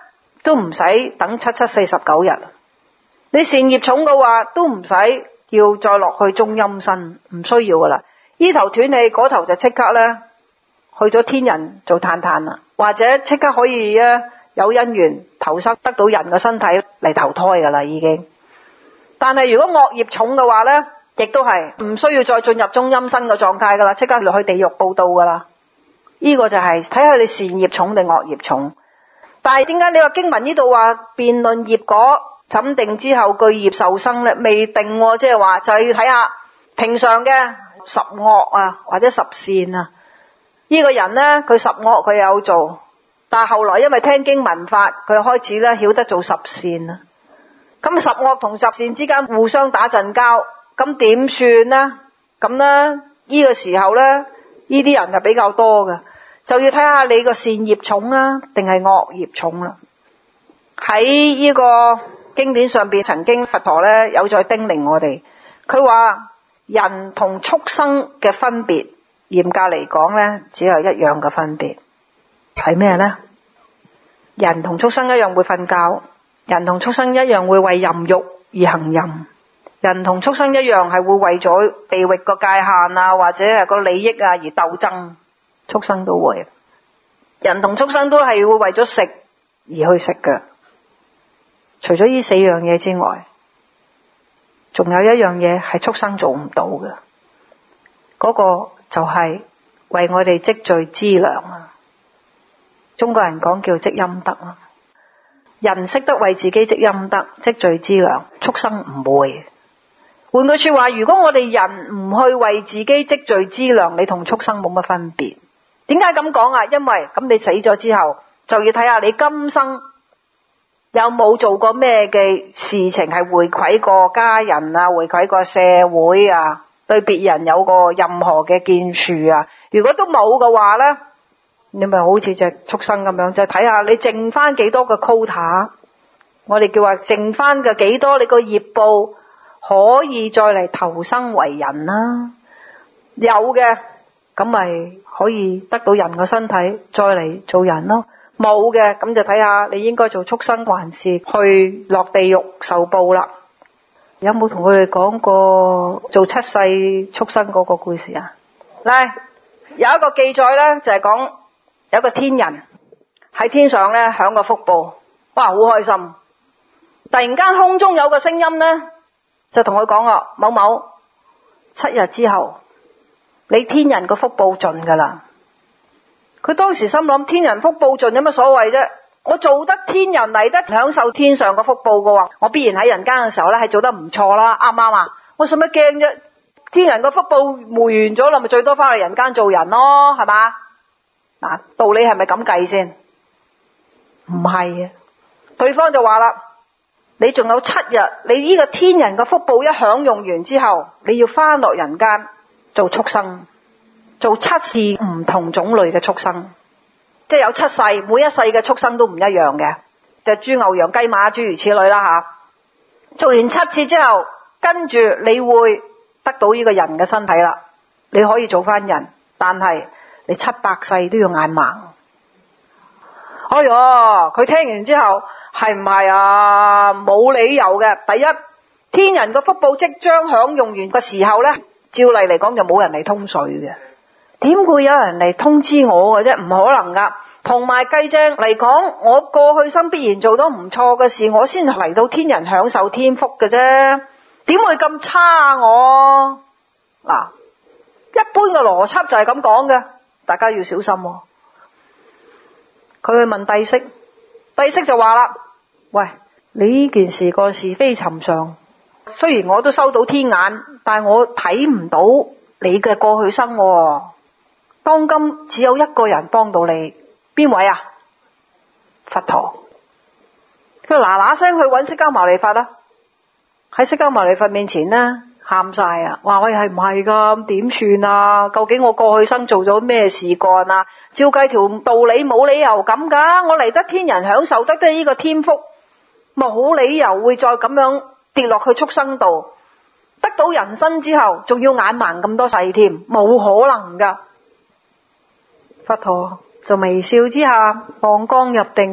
都唔使等七七四十九日。你善業重嘅話，都唔使要再落去中陰身，唔需要噶啦。呢頭斷氣，嗰頭就即刻咧去咗天人做探探啦，或者即刻可以咧有因緣投生得到人嘅身體嚟投胎噶啦已經。但係如果惡業重嘅話咧，亦都係唔需要再進入中陰身嘅狀態噶啦，即刻落去地獄報到噶啦。呢個就係睇下你善業重定惡業重。但係點解你話經文呢度話辯論業果審定之後具業受生咧？未定喎，即係話就要睇下平常嘅十惡啊或者十善啊。呢個人咧佢十惡佢有做，但係後來因為聽經聞法，佢開始咧曉得做十善啊。咁十惡同十善之間互相打陣交，咁點算呢？咁咧呢個時候咧呢啲人係比較多嘅，就要睇下你個善業重啊定係惡業重啦。喺呢個經典上邊曾經佛陀咧有在叮嚀我哋，佢話人同畜生嘅分別嚴格嚟講咧只有一樣嘅分別，係咩呢？人同畜生一樣會瞓覺，人同畜生一樣會為淫欲而行淫，人同畜生一樣係會為咗地域個界限啊或者係個利益啊而鬥爭，畜生都會。人同畜生都係會為咗食而去食嘅。除咗呢四樣嘢之外，仲有一樣嘢係畜生做唔到嘅，嗰個就係為我哋積聚資糧啊！中國人講叫積陰德啊。人識得為自己積陰德、積聚資糧，畜生唔會。換句說話，如果我哋人唔去為自己積聚資糧，你同畜生冇乜分別。點解咁講啊？因為咁你死咗之後，就要睇下你今生有冇做過咩嘅事情係回饋過家人啊，回饋過社會啊，對別人有過任何嘅建樹啊。如果都冇嘅話呢，你咪好似隻畜生咁樣，就睇下你剩翻幾多個 quota， 我哋叫話剩翻嘅幾多，你個業報可以再嚟投生為人啦。有嘅咁咪可以得到人嘅身體再嚟做人咯。冇嘅咁就睇下你應該做畜生還是去落地獄受報啦。有冇同佢哋講過做七世畜生嗰個故事啊？嚟，有一個記載呢，就係講有一個天人喺天上呢享個福報，哇好開心。突然間空中有個聲音呢，就同佢講啊，某某七日之後你天人個福報盡噶啦。佢當時心諗，天人福報盡有乜所謂啫？我做得天人嚟得享受天上個福報嘅話，我必然喺人間嘅時候咧係做得唔錯啦，啱唔啱啊？我使乜驚啫？天人個福報沒完咗啦，咪最多翻嚟人間做人咯，係嘛？嗱，道理係咪咁計先？唔係嘅，對方就話啦，你仲有七日，你呢個天人個福報一享用完之後，你要翻落人間做畜生。做七次唔同種類嘅畜生，即係有七世，每一世嘅畜生都唔一樣嘅，就豬牛羊雞馬諸如此類啦吓。做完七次之後，跟住你會得到呢個人嘅身體啦，你可以做翻人，但係你七百世都要眼盲。哎呀，佢聽完之後係唔係啊？冇理由嘅。第一，天人個福報即將享用完嘅時候呢，照例嚟講就冇人嚟通水嘅。點會有人嚟通知我嘅啫？唔可能噶。同埋計正嚟講，我過去生必然做到唔錯嘅事，我先嚟到天人享受天福嘅啫。點會咁差啊？我嗱，一般嘅邏輯就係咁講嘅，大家要小心喎。佢去問帝釋，帝釋就話啦：喂，你呢件事個是非尋常，雖然我都收到天眼，但係我睇唔到你嘅過去生喎。當今只有一個人幫到你，邊位啊？佛陀。佢嗱嗱聲去揾釋迦牟尼佛啦，喺釋迦牟尼佛面前呢，喊晒啊！話喂，係唔係噶？咁點算啊？究竟我過去生做咗咩事幹啊？照計條道理冇理由咁噶，我嚟得天人享受得得呢個天福，冇理由會再咁樣跌落去畜生道，得到人身之後仲要眼盲咁多世添，冇可能噶。佛陀就微笑之下放光入定，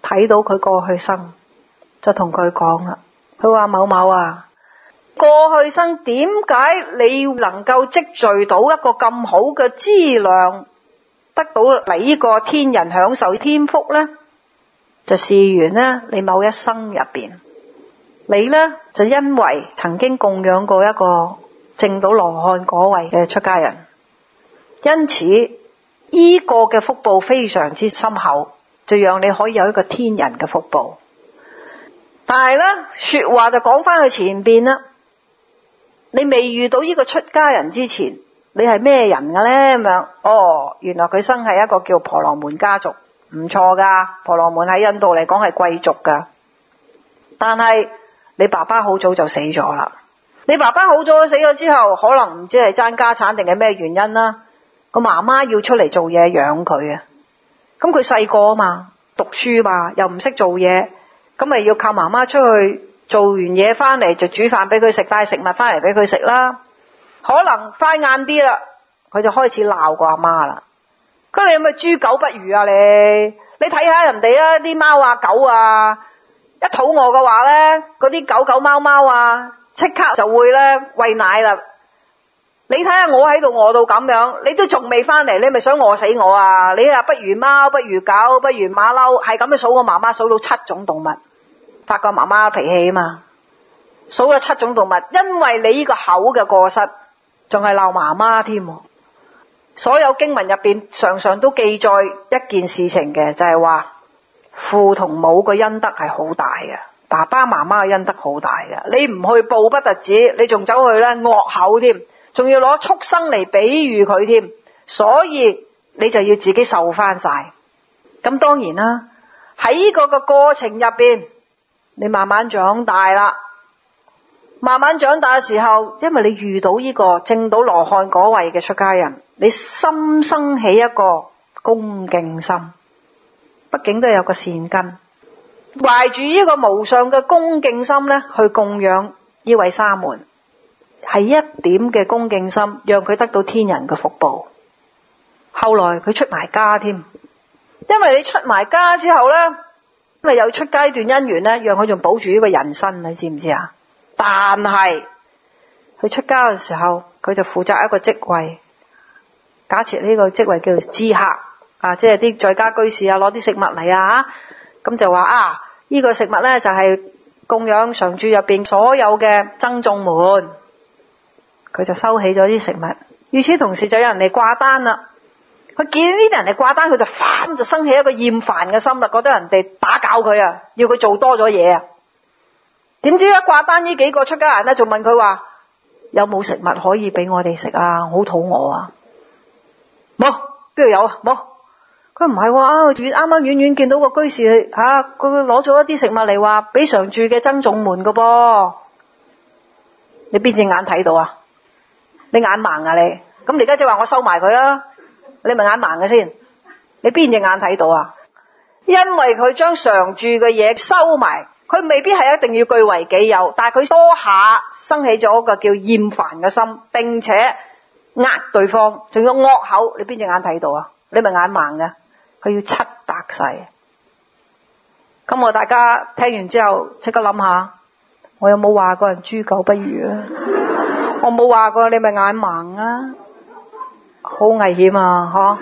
睇到佢過去生，就同佢講啦。佢話某某啊，過去生點解你能夠積聚到一個咁好嘅資糧，得到嚟呢個天人享受天福呢？就事緣呢，你某一生入邊，你呢就因為曾經供養過一個證到羅漢果位嘅出家人，因此呢個嘅福報非常之深厚，就讓你可以有一個天人嘅福報。但係呢，說話就講翻去前邊啦。你未遇到呢個出家人之前，你係咩人嘅呢？咁樣，哦，原來佢生係一個叫婆羅門家族，唔錯噶。婆羅門喺印度嚟講係貴族噶。但係你爸爸好早就死咗啦。你爸爸好早死咗之後，可能唔知係爭家產定係咩原因啦。個媽媽要出嚟做嘢養佢啊。咁佢細個啊嘛，讀書嘛，又唔識做嘢，咁咪要靠媽媽出去做完嘢翻嚟就煮飯俾佢食，帶食物翻嚟俾佢食啦。可能翻晏啲啦，佢就開始鬧個阿媽啦。咁你有咪豬狗不如啊？你你睇下人哋啊，啲貓啊狗啊，一肚餓嘅話咧，嗰啲狗狗貓貓啊，即刻就會咧餵奶啦。你睇下我喺度餓到咁樣，你都仲未翻嚟，你咪想餓死我啊？你話不如貓，不如狗，不如馬騮，係咁樣數個媽媽數到七種動物，發覺媽媽脾氣啊嘛，數咗七種動物，因為你呢個口嘅過失，仲係鬧媽媽添。所有經文入邊常常都記載一件事情嘅，就係話父同母嘅恩德係好大嘅，爸爸媽媽嘅恩德好大嘅。你唔去報不特止，你仲走去咧惡口添，仲要攞畜生嚟比喻佢添，所以你就要自己受翻晒。咁當然啦，喺呢個嘅過程入邊，你慢慢長大啦。慢慢長大嘅時候，因為你遇到呢個證到羅漢果位嘅出家人，你心生起一個恭敬心，畢竟都有個善根，懷住呢個無上嘅恭敬心咧，去供養呢位沙門，係一點嘅恭敬心，讓佢得到天人嘅福報。後來佢出埋家添，因為你出埋家之後咧，因為有出階段姻緣咧，讓佢仲保住呢個人身，你知唔知啊？但係佢出家嘅時候，佢就負責一個職位。假設呢個職位叫做知客啊，即係啲在家居士啊，攞啲食物嚟啊，咁就話啊，呢個食物咧就係供養常住入邊所有嘅僧眾們。佢就收起咗啲食物。與此同時，就有人嚟掛單啦。佢見呢啲人嚟掛單，佢就反就生起一個厭煩嘅心啦，覺得人哋打攪佢啊，要佢做多咗嘢啊。點知一掛單呢幾個出家人咧，仲問佢話有冇食物可以俾我哋食啊？好肚餓啊！冇，邊度有啊？冇。佢唔係喎，啱啱遠遠見到個居士吓，佢攞咗一啲食物嚟話俾常住嘅僧眾們噶噃。你邊隻眼睇到啊？你眼盲啊你？咁你而家即係話我收埋佢啦？你咪眼盲嘅先？你邊隻眼睇到啊？因為佢將常住嘅嘢收埋。佢未必係一定要據為己有，但係佢多下生起咗一個叫厭煩嘅心，並且呃對方，仲要惡口。你邊隻眼睇到啊？你咪眼盲嘅，佢要七百世。咁我大家聽完之後即刻諗下，我有冇話過人豬狗不如啊？我冇話過你咪眼盲啊，好危險啊！嗬，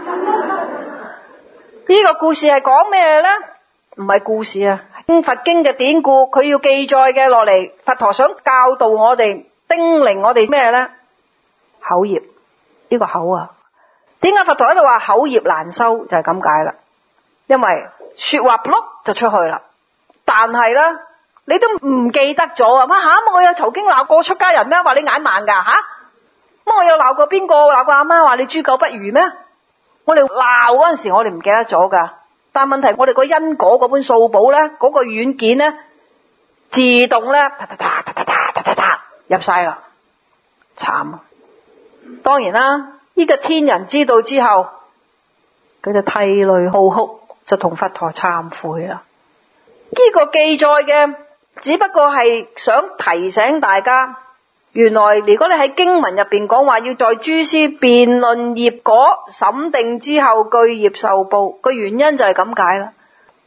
呢個故事係講咩呢？唔係故事啊，佛經嘅典故，佢要記載嘅落嚟，佛陀想教導我哋，叮嚀我哋咩呢？口業，呢個口啊，點解佛陀喺度話口業難修？就係咁解啦。因為說話碌就出去啦，但係呢，你都唔記得咗啊！吓，我有曾經鬧過出家人咩？話你眼盲噶吓？咁我有鬧過邊個？鬧過阿媽話你豬狗不如咩？我哋鬧嗰陣時，我哋唔記得咗噶。但問題，我哋個因果嗰本數簿咧，嗰個軟件咧，自動咧，嗒嗒嗒嗒嗒嗒嗒嗒入晒啦，慘啊！當然啦，呢個天人知道之後，佢就涕淚號哭，就同佛陀懺悔啦。呢個記載嘅只不過係想提醒大家，原來如果你喺經文入邊講話要在諸師辯論業果審定之後具業受報，個原因就係咁解啦。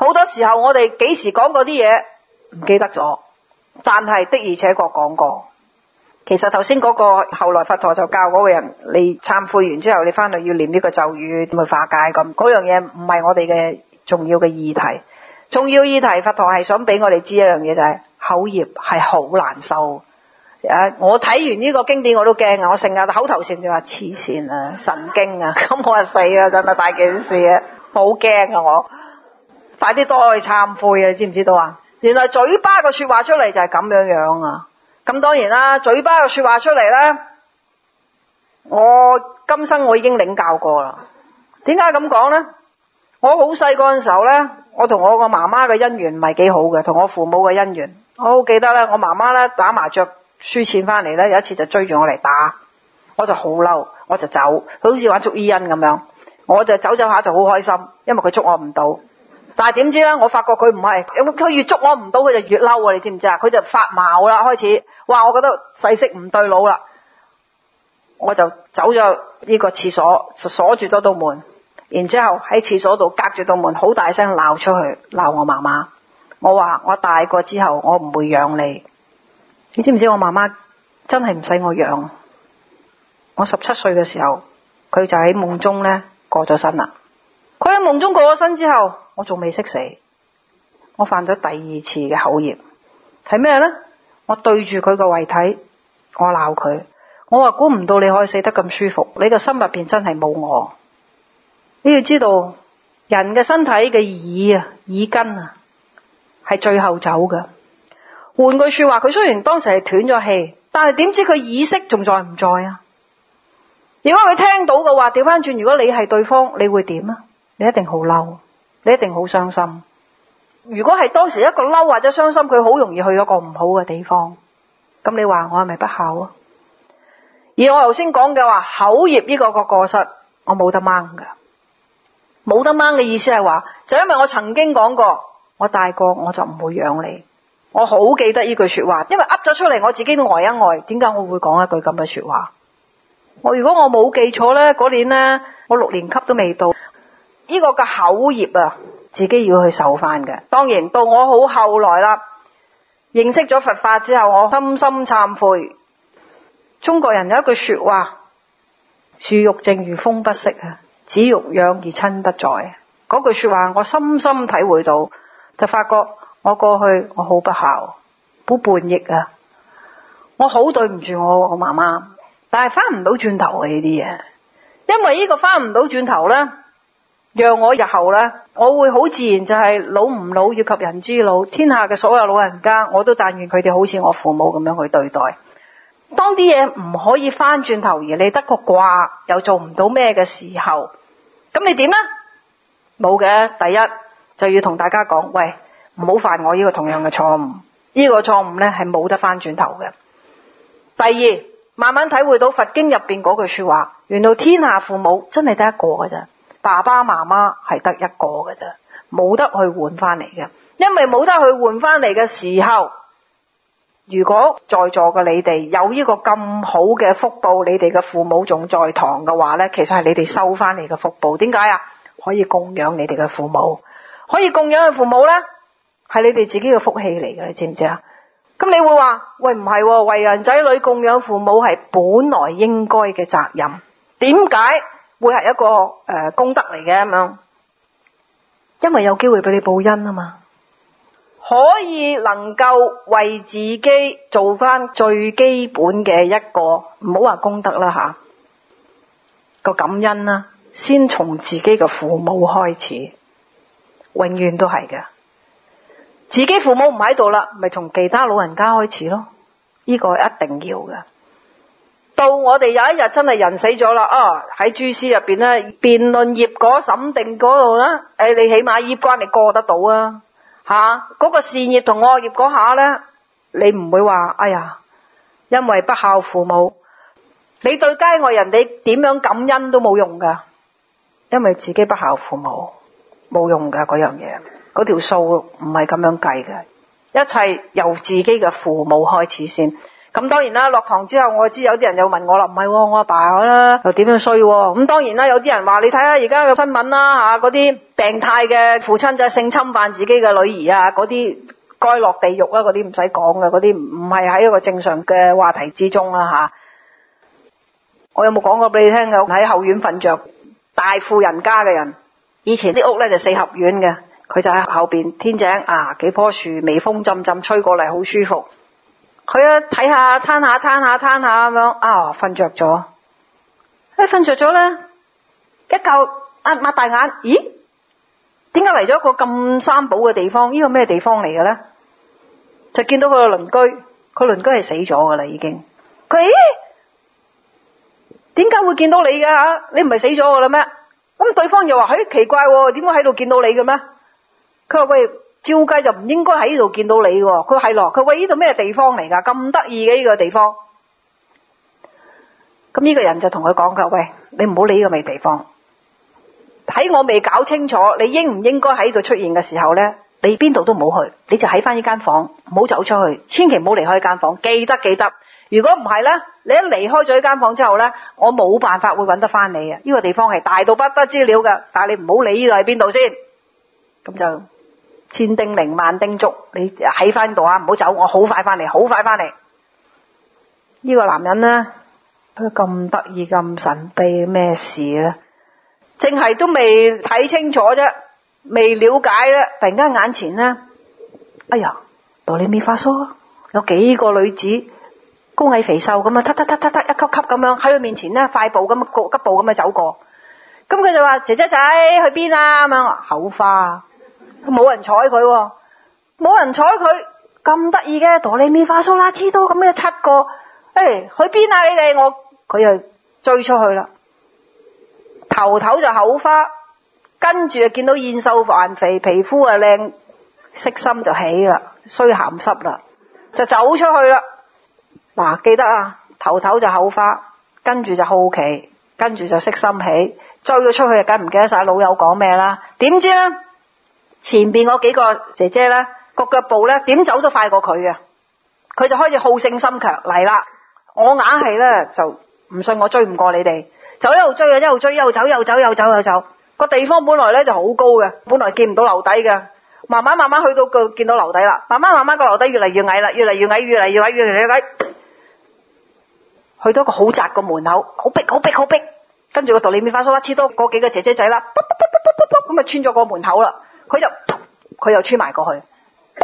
好多時候我哋幾時講過啲嘢唔記得咗，但係的而且確講過。其實頭先嗰個後來佛陀就教嗰個人，你懺悔完之後你翻去要念呢個咒語去化解，咁嗰樣嘢唔係我哋嘅重要嘅議題。重要議題佛陀係想俾我哋知一樣嘢，就係口業係好難受。啊！我睇完呢個經典我都驚啊！我成日口頭禪就話黐線啊、神經啊，咁我話死啊，真係大件事啊，好驚啊！我快啲多去懺悔啊！你知唔知道啊？原來嘴巴個說話出嚟就係咁樣樣啊！咁當然啦，嘴巴個說話出嚟咧，我今生我已經領教過啦。點解咁講咧？我好細個嘅時候咧，我同我個媽媽嘅姻緣唔係幾好嘅，同我父母嘅姻緣，我好記得咧，我媽媽咧打麻雀輸錢翻嚟咧，有一次就追住我嚟打，我就好嬲，我就走，佢好似玩捉伊人咁樣，我就走走下就好開心，因為佢捉我唔到。但係點知咧，我發覺佢唔係，佢越捉我唔到，佢就越嬲啊！你知唔知啊？佢就發毛啦，開始，哇！我覺得勢色唔對路啦，我就走咗呢個廁所，就鎖住咗道門，然之後喺廁所度隔住道門，好大聲鬧出去，鬧我媽媽。我話我大個之後，我唔會養你。你知唔知我媽媽真係唔使我養？我十七歲嘅時候，佢就喺夢中咧過咗身啦。佢喺夢中過咗身之後，我仲未識死，我犯咗第二次嘅口業，係咩咧？我對住佢個遺體，我鬧佢，我話估唔到你可以死得咁舒服，你個心入邊真係冇我。你要知道，人嘅身體嘅耳啊、耳根啊，係最後走嘅。換句說話，佢雖然當時係斷咗氣，但係點知佢意識仲在唔在啊？如果佢聽到嘅話，調翻轉，如果你係對方，你會點啊？你一定好嬲，你一定好傷心。如果係當時一個嬲或者傷心，佢好容易去咗個唔好嘅地方。咁你話我係咪不孝啊？而我頭先講嘅話，口業呢個個過失，我冇得掹噶。冇得掹嘅意思係話，就因為我曾經講過，我大個我就唔會養你。我好記得呢句說話，因為噏咗出嚟，我自己都呆一呆。點解我會講一句咁嘅說話？我如果我冇記錯咧，嗰年咧我六年級都未到。呢個嘅口業啊，自己要去受翻嘅。當然到我好後來啦，認識咗佛法之後，我深深懺悔。中國人有一句說話，樹欲靜而風不息啊，子欲養而親不在。嗰句說話我深深體會到，就發覺我過去我好不孝，好叛逆啊，我好對唔住我我媽媽，但係翻唔到轉頭嘅呢啲嘢，因為呢個翻唔到轉頭咧，讓我日後咧，我會好自然就係老唔老要及人之老，天下嘅所有老人家，我都但願佢哋好似我父母咁樣去對待。當啲嘢唔可以翻轉頭，而你得個掛又做唔到咩嘅時候，咁你點呢？冇嘅。第一就要同大家講，喂，唔好犯我呢個同樣嘅錯誤，呢個錯誤咧係冇得翻轉頭嘅。第二，慢慢體會到佛經入邊嗰句說話，原來天下父母真係得一個嘅咋，爸爸媽媽係得一個嘅咋，冇得去換翻嚟嘅。因為冇得去換翻嚟嘅時候，如果在座嘅你哋有呢個咁好嘅福報，你哋嘅父母仲在堂嘅話呢，其實係你哋收翻嚟嘅福報。點解啊？可以供養你哋嘅父母，可以供養嘅父母呢，係你哋自己嘅福氣嚟嘅，你知唔知啊？咁你會話，喂，唔係喎，為人仔女供養父母係本來應該嘅責任，點解會係一個誒、呃、功德嚟嘅咁樣？因為有機會俾你報恩啊嘛，可以能夠為自己做翻最基本嘅一個，唔好話功德啦吓，個感恩啦，先從自己嘅父母開始，永遠都係嘅。自己父母唔喺度啦，咪從其他老人家開始咯，呢個係一定要嘅。到我哋有一日真係人死咗啦，啊喺諸司入邊咧，辯論業果審定嗰度咧，誒你起碼業關你過得到啊，吓嗰個善業同惡業嗰下咧，你唔會話哎呀，因為不孝父母，你對街外人你點樣感恩都冇用噶，因為自己不孝父母冇用噶，嗰樣嘢，嗰條數唔係咁樣計嘅，一切由自己嘅父母開始先。 咁當然啦，落堂之後我知有啲人又問我啦，唔係喎，我阿爸啦又點樣衰喎？咁當然啦，有啲人話你睇下而家嘅新聞啦嚇，嗰啲病態嘅父親就性侵犯自己嘅女兒啊，嗰啲該落地獄啦，嗰啲唔使講嘅，嗰啲唔係喺一個正常嘅話題之中啦嚇。我有冇講過俾你聽嘅？喺後院瞓着大富人家嘅人，以前啲屋咧就四合院嘅，佢就喺後邊天井啊，幾棵樹微風陣陣吹過嚟，好舒服。佢啊睇下攤下攤下攤下咁樣啊，瞓着咗。一瞓着咗咧，一覺啊擘大眼，咦？點解嚟咗一個咁三寶嘅地方？呢個咩地方嚟嘅咧？就見到佢個鄰居，佢鄰居係死咗噶啦已經。佢咦？點解會見到你嘅吓？你唔係死咗噶啦咩？咁對方又話：嘿，奇怪，點解喺度見到你嘅咩？佢話：喂，照計就唔應該喺呢度見到你喎。佢話係咯，佢話：喂，呢度咩地方嚟噶？咁得意嘅呢個地方。咁呢個人就同佢講噶：喂，你唔好理呢個咩地方。喺我未搞清楚你應唔應該喺度出現嘅時候咧，你邊度都唔好去，你就喺翻呢間房，唔好走出去，千祈唔好離開呢間房。記得記得。如果唔係咧，你一離開咗呢間房之後咧，我冇辦法會揾得翻你嘅。呢個地方係大到不得之了㗎，但係你唔好理呢度喺邊度先。咁就千叮嚀萬叮囑，你喺翻度啊，唔好走，我好快翻嚟，好快翻嚟。呢個男人咧，佢咁得意咁神秘，咩事咧？淨係都未睇清楚啫，未了解咧，突然間眼前咧，哎呀，哆唻咪發嗦，有幾個女子。高矮肥瘦咁啊，突突突突突一級級咁樣喺佢面前咧，快步咁急步咁樣走過。咁佢就話：姐姐仔去邊啊？咁樣口花，冇人睬佢，冇人睬佢，咁得意嘅哆唻咪發嗦啦黐多咁嘅七個，誒、哎、去邊啊你哋？我佢又追出去啦，頭頭就口花，跟住就見到燕瘦環肥，皮膚啊靚，色心就起啦，衰鹹濕啦，就走出去啦。嗱，記得啊，頭頭就口花，跟住就好奇，跟住就色心起，追咗出去就梗唔記得晒老友講咩啦。點知咧，前邊嗰幾個姐姐咧，個腳步咧點走都快過佢啊！佢就開始好勝心強嚟啦。我硬係咧就唔信我追唔過你哋，就一路追啊，一路追，一路走，又走，又走，又走。個地方本來咧就好高嘅，本來見唔到樓底嘅。慢慢慢慢去到個見到樓底啦，慢慢慢慢個樓底越嚟越矮啦，越嚟越矮，越嚟越矮，越嚟越矮。去到一個好窄個門口，好逼好逼好逼，跟住個哆唻咪發嗦啦黐多嗰幾個姐姐仔啦，咁啊穿咗個門口啦，佢就佢又穿埋過去。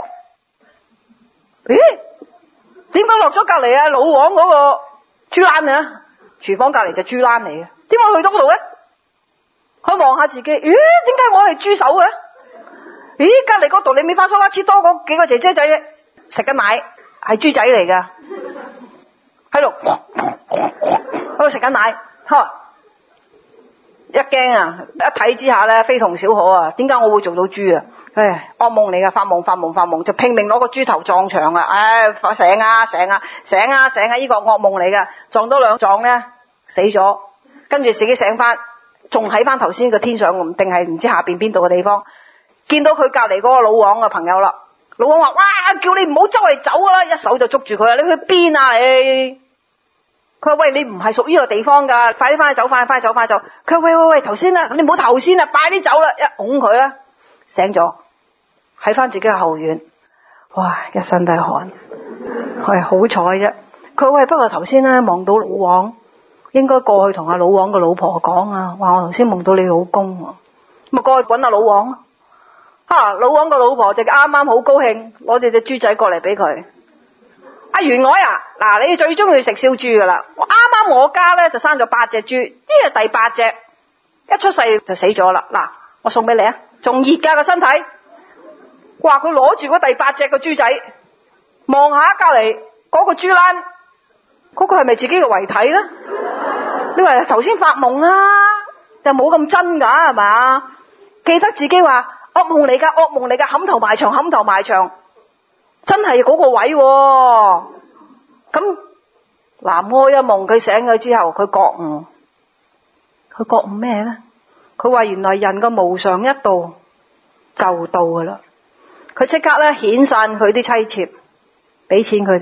咦？點解落咗隔籬啊？老王嗰個豬欄啊？廚房隔籬就豬欄嚟嘅，點解去到嗰度咧？佢望下自己，咦？點解我係豬手嘅？咦？隔籬嗰哆唻咪發嗦啦黐多嗰幾個姐姐仔食緊奶，係豬仔嚟噶。喺度喺度食緊奶，呵！一驚啊！一睇之下咧，非同小可啊！點解我會做到豬啊？唉，噩夢嚟噶，發夢發夢發夢，就拼命攞個豬頭撞牆啊！唉，醒啊醒啊醒啊醒啊！呢個噩夢嚟噶，撞多兩撞咧死咗，跟住自己醒翻，仲喺翻頭先個天上，定係唔知下邊邊度嘅地方，見到佢隔籬嗰個老王嘅朋友啦。老王話：哇！叫你唔好周圍走啦！一手就捉住佢啦！你去邊啊你？佢話：喂，你唔係屬於呢個地方噶，快啲翻去走，快快走，快走！佢話：喂喂喂，頭先啊，你唔好頭先啊，快啲走啦！一拱佢啦，醒咗，喺翻自己嘅後院。哇！一身大汗，係好彩啫。佢話：喂，不過頭先咧望到老王，應該過去同阿老王嘅老婆講啊，話我頭先夢到你老公啊，咪過去搵阿老王。啊！老王個老婆就啱啱好高興，攞隻隻豬仔過嚟俾佢。阿員外啊，嗱，你最中意食燒豬噶啦。我啱啱我家咧就生咗八隻豬，呢個第八隻一出世就死咗啦。嗱，我送俾你啊，仲熱噶個身體。話佢攞住嗰第八隻個豬仔，望下隔籬嗰個豬欄，嗰個係咪自己嘅遺體咧？你話頭先發夢啊，又冇咁真噶係嘛？記得自己話。噩夢嚟噶，噩夢嚟噶，冚頭埋牆，冚頭埋牆，真係嗰個位喎。咁南柯一夢，佢醒咗之後，佢覺悟，佢覺悟咩咧？佢話原來人嘅無常一到就到噶啦。佢即刻咧遣散佢啲妻妾，俾錢佢哋，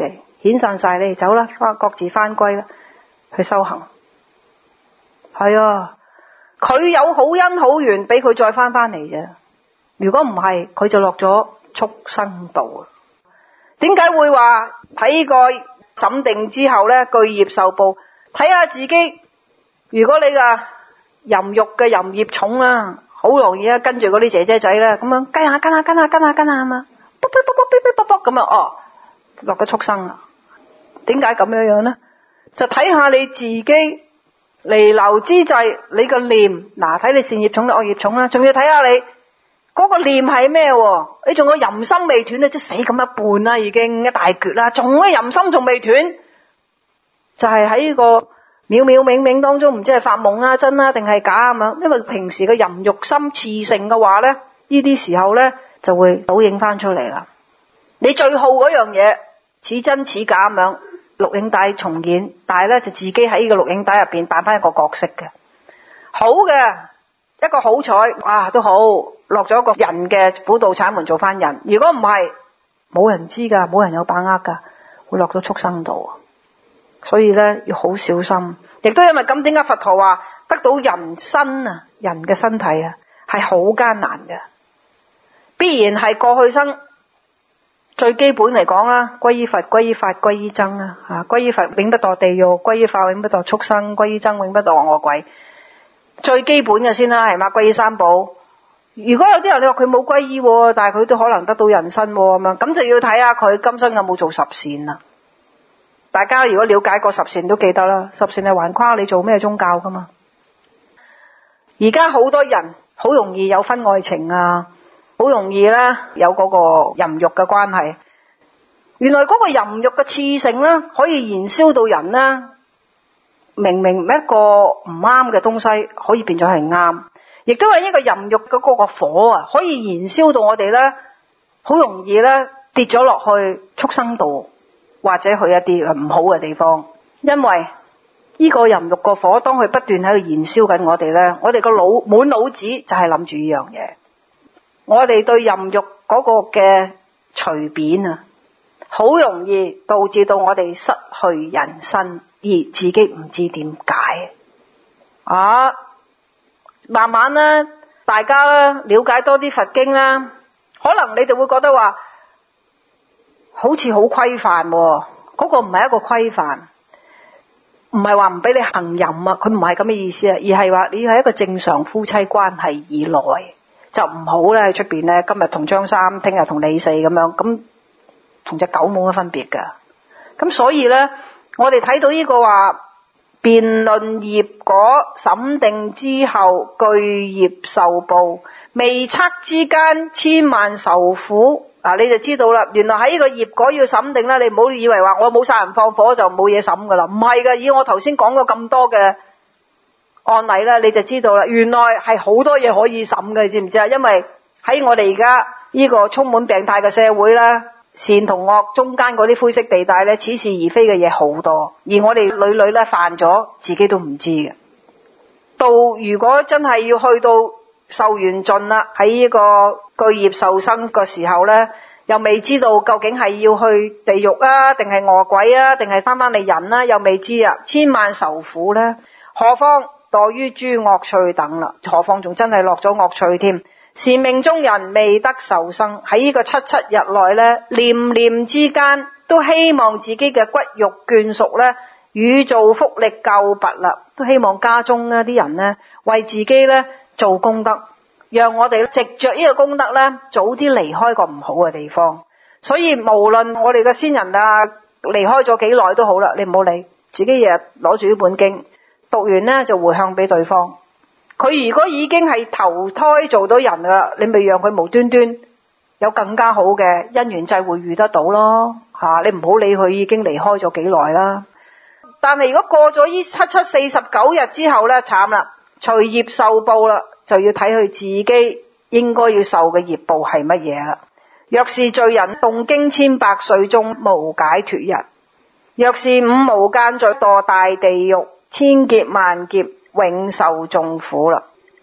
遣散晒，你哋走啦，翻各自翻歸啦，去修行。係啊，佢有好因好緣俾佢再翻翻嚟啫。如果唔係，佢就落咗畜生道啊。點解會話睇過審定之後咧，具業受報？睇下自己，如果你嘅淫欲嘅淫業重啦，好容易啊跟住嗰啲姐姐仔咧，咁樣跟下跟下跟下跟下跟下啊嘛，卜卜卜卜卜卜卜咁啊，哦，落咗畜生啦。點解咁樣樣咧？就睇下你自己彌留之際，你個念，嗱，睇你善業重定惡業重啦，仲要睇下你嗰個念係咩？你仲個淫心未斷咧，即死咁一半啦，已經一大橛啦，仲個淫心仲未斷，就係喺個渺渺冥冥當中，唔知係發夢啊真啊定係假咁樣。因為平時個淫欲心熾盛嘅話咧，呢啲時候咧就會倒影翻出嚟啦。你最好嗰樣嘢似真似假咁樣錄影帶重演，但係咧就自己喺呢個錄影帶入邊扮翻一個角色嘅，好嘅一個好彩，哇都好落咗個人嘅苦道產門做翻人。如果唔係，冇人知噶，冇人有把握噶，會落咗畜生道。所以咧要好小心。亦都因為咁，點解佛陀話得到人身啊，人嘅身體啊係好艱難嘅，必然係過去生。最基本嚟講啦，歸依佛、歸依法、歸依僧啊，吓歸依佛永不墮地獄，歸依法永不墮畜生，歸依僧永不墮惡鬼。最基本嘅先啦，係嘛？歸依三寶。如果有啲人你話佢冇歸依，但係佢都可能得到人身咁樣，咁就要睇下佢今生有冇做十善啦。大家如果了解過十善都記得啦，十善係橫跨你做咩宗教噶嘛。而家好多人好容易有婚外情啊，好容易咧有嗰個淫欲嘅關係。原來嗰個淫欲嘅熾盛咧，可以燃燒到人咧，明明一個唔啱嘅東西，可以變咗係啱。亦都係呢個淫欲嘅嗰個火啊，可以燃燒到我哋咧，好容易咧跌咗落去畜生道，或者去一啲唔好嘅地方。因為呢個淫欲個火，當佢不斷喺度燃燒緊我哋咧，我哋個腦滿腦子就係諗住呢樣嘢。我哋對淫欲嗰個嘅隨便啊，好容易導致到我哋失去人身，而自己唔知點解啊。慢慢咧，大家咧了解多啲佛經啦，可能你哋會覺得話好似好規範，嗰個唔係一個規範，唔係話唔俾你行淫啊，佢唔係咁嘅意思啊，而係話你係一個正常夫妻關係以內，就唔好咧喺出邊咧，今日同張三，聽日同李四咁樣，咁同隻狗冇乜分別噶。咁所以咧，我哋睇到呢個話辯論業果審定之後具業受報，未測之間千萬受苦。嗱，你就知道啦，原來喺呢個業果要審定啦，你唔好以為話我冇殺人放火就冇嘢審噶啦，唔係噶。以我頭先講過咁多嘅案例咧，你就知道啦，原來係好多嘢可以審嘅，你知唔知啊？因為喺我哋而家呢個充滿病態嘅社會啦，善同惡中間嗰啲灰色地帶咧，似是而非嘅嘢好多，而我哋屢屢咧犯咗，自己都唔知嘅。到如果真係要去到受完盡啦，喺呢個具業受生嘅時候咧，又未知道究竟係要去地獄啊，定係餓鬼啊，定係翻翻嚟人啦，又未知啊，千萬受苦咧，何況墮於諸惡趣等啦，何況仲真係落咗惡趣添。善命中人未得受生，喺呢個七七日內咧，念念之間都希望自己嘅骨肉眷屬咧，宇造福力救拔啦，都希望家中呢啲人咧，為自己咧做功德，讓我哋藉着呢個功德咧，早啲離開個唔好嘅地方。所以無論我哋嘅先人啊離開咗幾耐都好啦，你唔好理，自己日日攞住呢本經讀完咧，就回向俾對方。佢如果已經係投胎做到人啦，你咪讓佢無端端有更加好嘅因緣際會遇得到咯，吓，你唔好理佢已經離開咗幾耐啦。但係如果過咗呢七七四十九日之後咧，慘啦，隨業受報啦，就要睇佢自己應該要受嘅業報係乜嘢啦。若是罪人，動經千百歲中無解脫日；若是五無間罪，墮大地獄，千劫萬劫永受眾苦啦。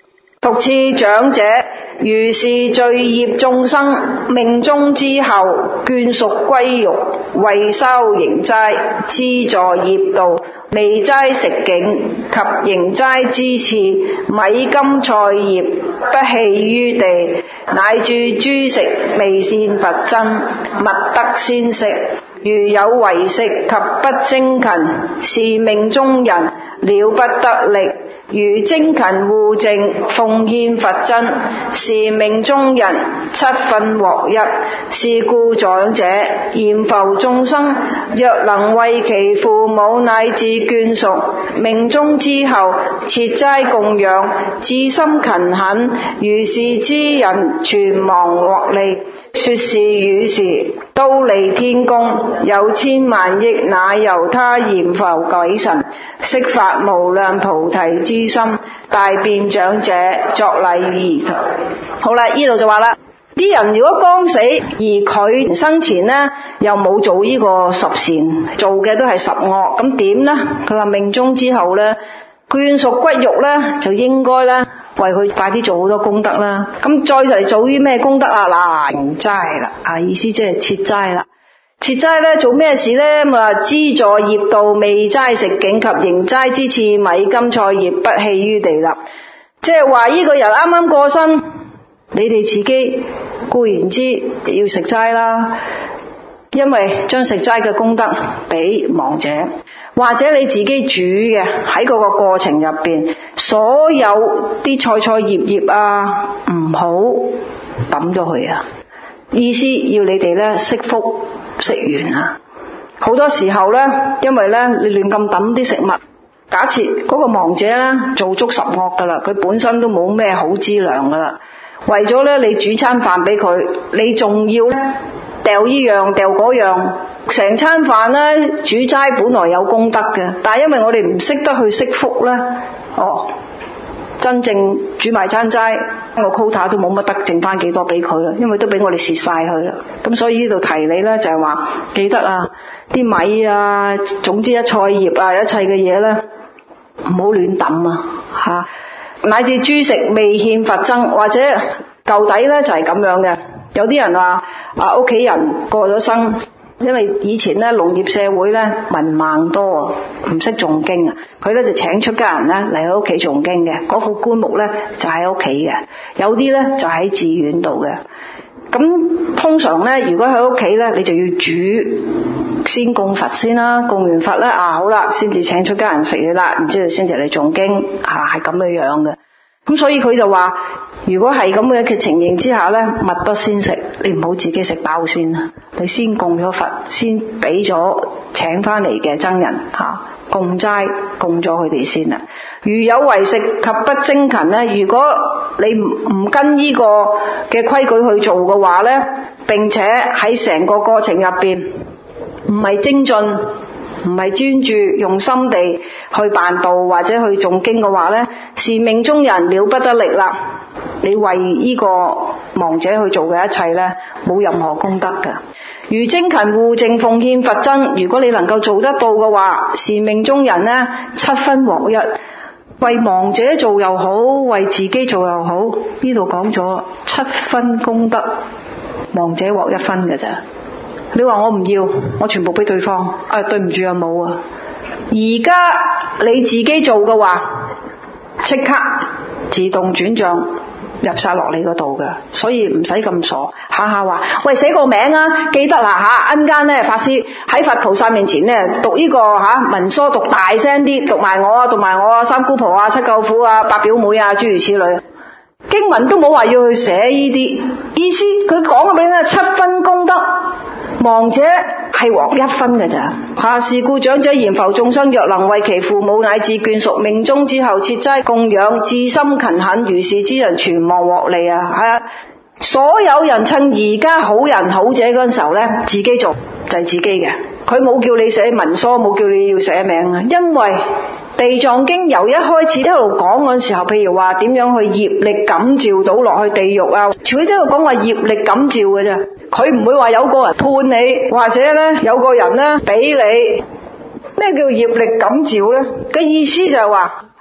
復次長者，如是罪業眾生，命終之後，眷屬歸獄，為修刑齋，資助業道，未齋食境及刑齋之次，米金菜葉不棄於地，乃著諸食未獻佛僧，勿得先食。如有為食及不精勤，是命中人，了不得力。如精勤護淨，奉獻佛僧，是命中人，七分獲一。是故長者閻浮眾生，若能為其父母乃至眷屬，命終之後設齋供養，至心勤懇，如是之人全亡獲利。說是語時，忉利天宮有千萬億那由他閻浮鬼神，悉發無量菩提之心，大便長者作禮與儀同。好啦，呢度就話啦，啲人如果剛死，而佢生前呢又冇做呢個十善，做嘅都係十惡，咁點呢？佢話命終之後呢，眷屬歸獄呢，就應該呢為佢快啲做好多功德啦。咁再嚟做啲咩功德啊？嗱，刑齋啦，啊意思即係設齋啦。設齋咧做咩事咧？咁啊，資助業道，未齋食境及刑齋之次，米金菜葉不棄於地啦。即係話呢個人啱啱過身，你哋自己固然之要食齋啦，因為將食齋嘅功德俾亡者。或者你自己煮嘅，喺嗰個過程入邊，所有啲菜菜葉葉啊，唔好抌咗佢啊！意思要你哋咧惜福惜緣啊！好多時候咧，因為咧你亂咁抌啲食物，假設嗰個亡者咧做足十惡噶啦，佢本身都冇咩好資糧噶啦，為咗咧你煮餐飯俾佢，你仲要咧掉依樣掉嗰樣。成餐飯咧煮齋本來有功德嘅，但係因為我哋唔識得去惜福咧，哦，真正煮埋餐齋，個 quota 都冇乜得剩翻幾多俾佢啦，因為都俾我哋蝕晒佢啦。咁所以呢度提你咧就係話，記得啊，啲米啊，總之一菜葉啊，一切嘅嘢咧，唔好亂抌啊吓，乃至諸食未獻佛僧，或者舊底咧就係咁樣嘅。有啲人話啊，屋企人過咗身。因為以前咧農業社會咧文盲多啊，唔識誦經啊，佢咧就請出家人咧嚟喺屋企誦經嘅，嗰副棺木咧就喺屋企嘅，有啲咧就喺寺院度嘅。咁通常咧，如果喺屋企咧，你就要煮先供佛先啦，供完佛咧啊好啦，先至請出家人食嘢啦，然之後先至嚟誦經啊，係咁嘅樣嘅。咁所以佢就話，如果係咁嘅嘅情形之下咧，勿得先食，你唔好自己食飽先啦，你先供咗佛，先俾咗請翻嚟嘅僧人吓供齋，供咗佢哋先啦。如有為食及不精勤咧，如果你唔唔跟呢個嘅規矩去做嘅話咧，並且喺成個過程入邊唔係精進，唔係專注用心地去辦道或者去誦經嘅話呢，是命中人，了不得力啦。你為呢個亡者去做嘅一切呢，冇任何功德嘅。如精勤護淨奉獻佛僧，如果你能夠做得到嘅話，是命中人呢，七分獲一。為亡者做又好，為自己做又好，呢度講咗七分功德，亡者獲一分嘅咋。你話我唔要，我全部俾對方，啊對唔住啊冇啊。而家你自己做嘅話，即刻自動轉賬入晒落你嗰度嘅，所以唔使咁傻，下下話喂寫個名啊，記得啦吓，陣間咧法師喺佛菩薩面前咧讀呢、這個吓、啊、文疏讀大聲啲，讀埋我啊，讀埋我啊，三姑婆啊，七舅父啊，八表妹啊，諸如此類。經文都冇話要去寫呢啲，意思佢講嘅俾你聽，七分功德，亡者係獲一分嘅咋。下是故長者閻浮眾生，若能為其父母乃至眷屬，命終之後設齋供養，至心勤懇，如是之人全望獲利啊！係啊，所有人趁而家好人好者嗰陣時候咧，自己做就係、是、自己嘅，佢冇叫你寫文書，冇叫你要寫名啊，因為地藏經由一開始一路講嗰陣時候，譬如話點樣去業力感召到落去地獄啊，佢都有講話業力感召嘅啫，佢唔會話有個人判你，或者咧有個人咧俾你。咩叫業力感召咧？嘅意思就係話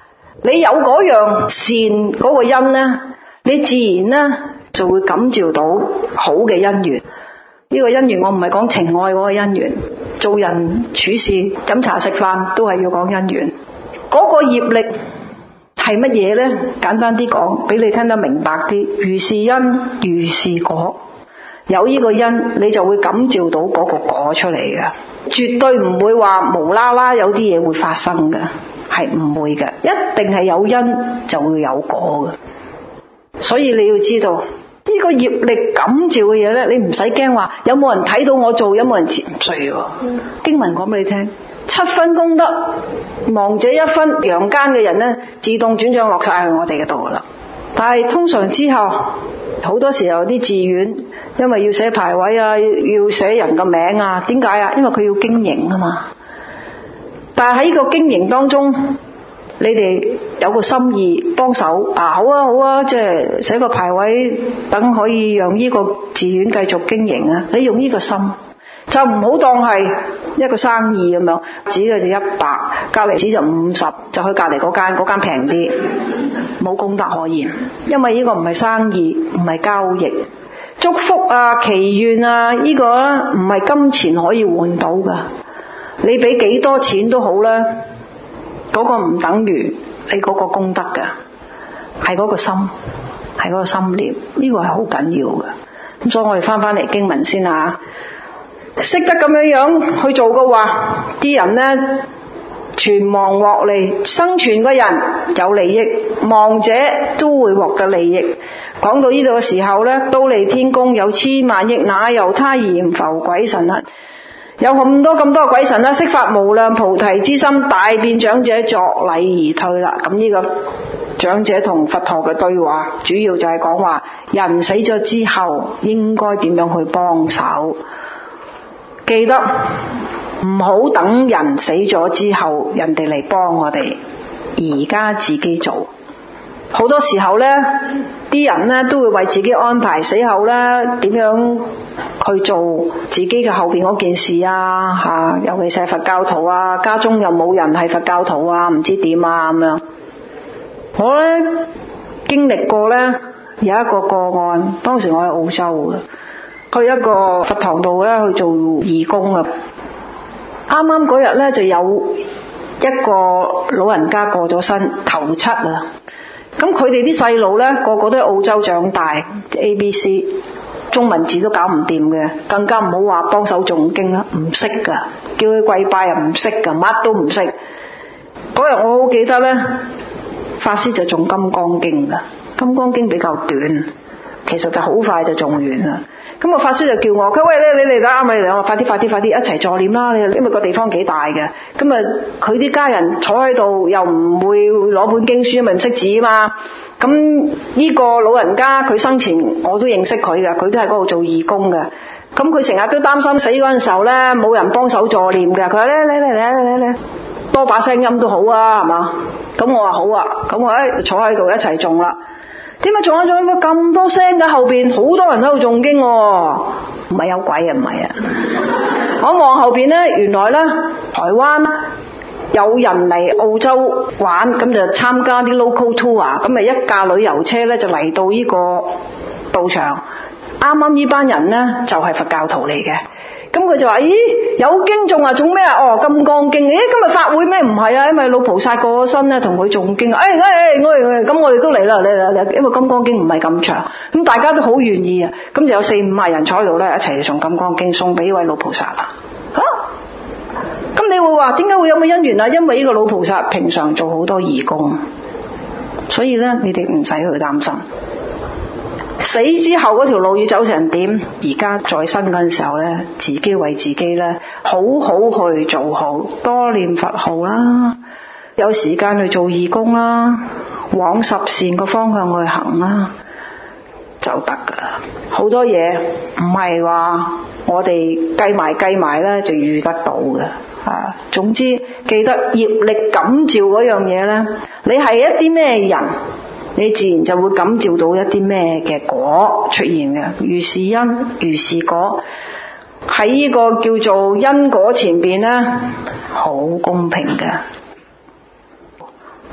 你有嗰樣善嗰個因呢，你自然呢就會感召到好嘅因緣。呢個因緣我唔係講情愛嗰個因緣，做人處事飲茶食飯都係要講因緣。嗰個業力係乜嘢呢？簡單啲講，俾你聽得明白啲。如是因，如是果。有呢個因，你就會感召到嗰個果出嚟嘅，絕對唔會話無啦啦有啲嘢會發生嘅，係唔會嘅，一定係有因就會有果嘅。所以你要知道呢個業力感召嘅嘢呢，你唔使驚話有冇人睇到我做，有冇人接唔需要。經文講俾你聽，七分功德，亡者一分，陽間嘅人呢，自動轉賬落晒去我哋嘅度啦。但係通常之後好多時候啲寺院因為要寫牌位啊，要寫人個名啊，點解啊？因為佢要經營啊嘛。但係喺呢個經營當中，你哋有個心意幫手啊，好啊好啊，即係寫個牌位，等可以讓呢個寺院繼續經營啊。你用呢個心，就唔好當係一個生意咁樣，指嘅就一百，隔離指就五十，就去隔離嗰間，嗰間平啲，冇功德可言。因為呢個唔係生意，唔係交易。祝福啊、祈願啊，呢個咧唔係金錢可以換到噶。你俾幾多錢都好啦，嗰個唔等於你嗰個功德噶，係嗰個心，係嗰個心念，呢個係好緊要噶。咁所以我哋翻翻嚟經文先啊，識得咁樣樣去做嘅話，啲人呢存亡獲利，生存嘅人有利益，亡者都會獲得利益。講到呢度嘅時候呢，忉利天宮有千萬億那由他閻浮鬼神啊，有咁多咁多鬼神啦，悉發無量菩提之心，大便長者作禮而退啦。咁呢個長者同佛陀嘅對話，主要就係講話人死咗之後應該點樣去幫手。記得唔好等人死咗之後人哋嚟幫我哋，而家自己做。好多時候呢啲人呢都會為自己安排死後呢點樣去做自己嘅後邊嗰件事啊，吓，尤其是係佛教徒啊，家中又冇人係佛教徒啊，唔知點啊咁樣。我呢經歷過呢有一個個案，當時我喺澳洲嘅，去一個佛堂度呢去做義工啊。啱啱嗰日呢就有一個老人家過咗身，頭七啊。咁佢哋啲細路呢，個個都喺澳洲長大 ，A B C 中文字都搞唔掂嘅，更加唔好話幫手誦經啦，唔識噶，叫佢跪拜又唔識噶，乜都唔識。嗰日我好記得呢，法師就誦金剛經噶，金剛經比較短，其實就好快就誦完啦。咁個法師就叫我，佢喂你你嚟啦，啱你嚟，我快啲快啲快啲一齊助念啦！因為個地方幾大嘅，咁啊佢啲家人坐喺度又唔會攞本經書，因為唔識字啊嘛。咁呢個老人家佢生前我都認識佢嘅，佢都喺嗰度做義工嘅。咁佢成日都擔心死嗰陣時候咧冇人幫手助念嘅，佢話咧嚟嚟嚟嚟嚟，多把聲音都好啊，係嘛？咁我話好啊，咁我誒坐喺度一齊誦啦。點解仲有咗咁多聲嘅？後邊好多人喺度誦經喎，唔係有鬼啊？唔係啊！我望後邊呢，原來呢，台灣有人嚟澳洲玩，咁就參加啲 local tour，咁咪一架旅遊車呢，就嚟到呢個道場。啱啱呢班人呢，就係佛教徒嚟嘅。咁佢就話：咦，有經誦啊，誦咩啊？哦，金剛經。咦，今日法會咩？唔係啊，因為老菩薩過咗身咧，同佢誦經。誒誒誒，我哋咁我哋都嚟啦，嚟嚟嚟，因為金剛經唔係咁長，咁大家都好願意啊。咁就有四五萬人坐喺度咧，一齊誦金剛經，送俾呢位老菩薩啦。嚇！咁你會話點解會有咁嘅因緣啊？因為呢個老菩薩平常做好多義工，所以咧你哋唔使去擔心。死之後嗰條路要走成點？而家在生嗰陣時候呢，自己為自己呢，好好去做好，多念佛號啦，有時間去做義工啦，往十善個方向去行啦，就得噶啦。好多嘢唔係話我哋計埋計埋呢就遇得到嘅啊。總之記得業力感召嗰樣嘢呢，你係一啲咩人，你自然就會感召到一啲咩嘅果出現嘅。如是因，如是果，喺呢個叫做因果前邊呢，好公平嘅。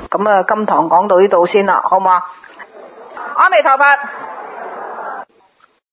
咁啊，今堂講到呢度先啦，好嘛？阿彌陀佛。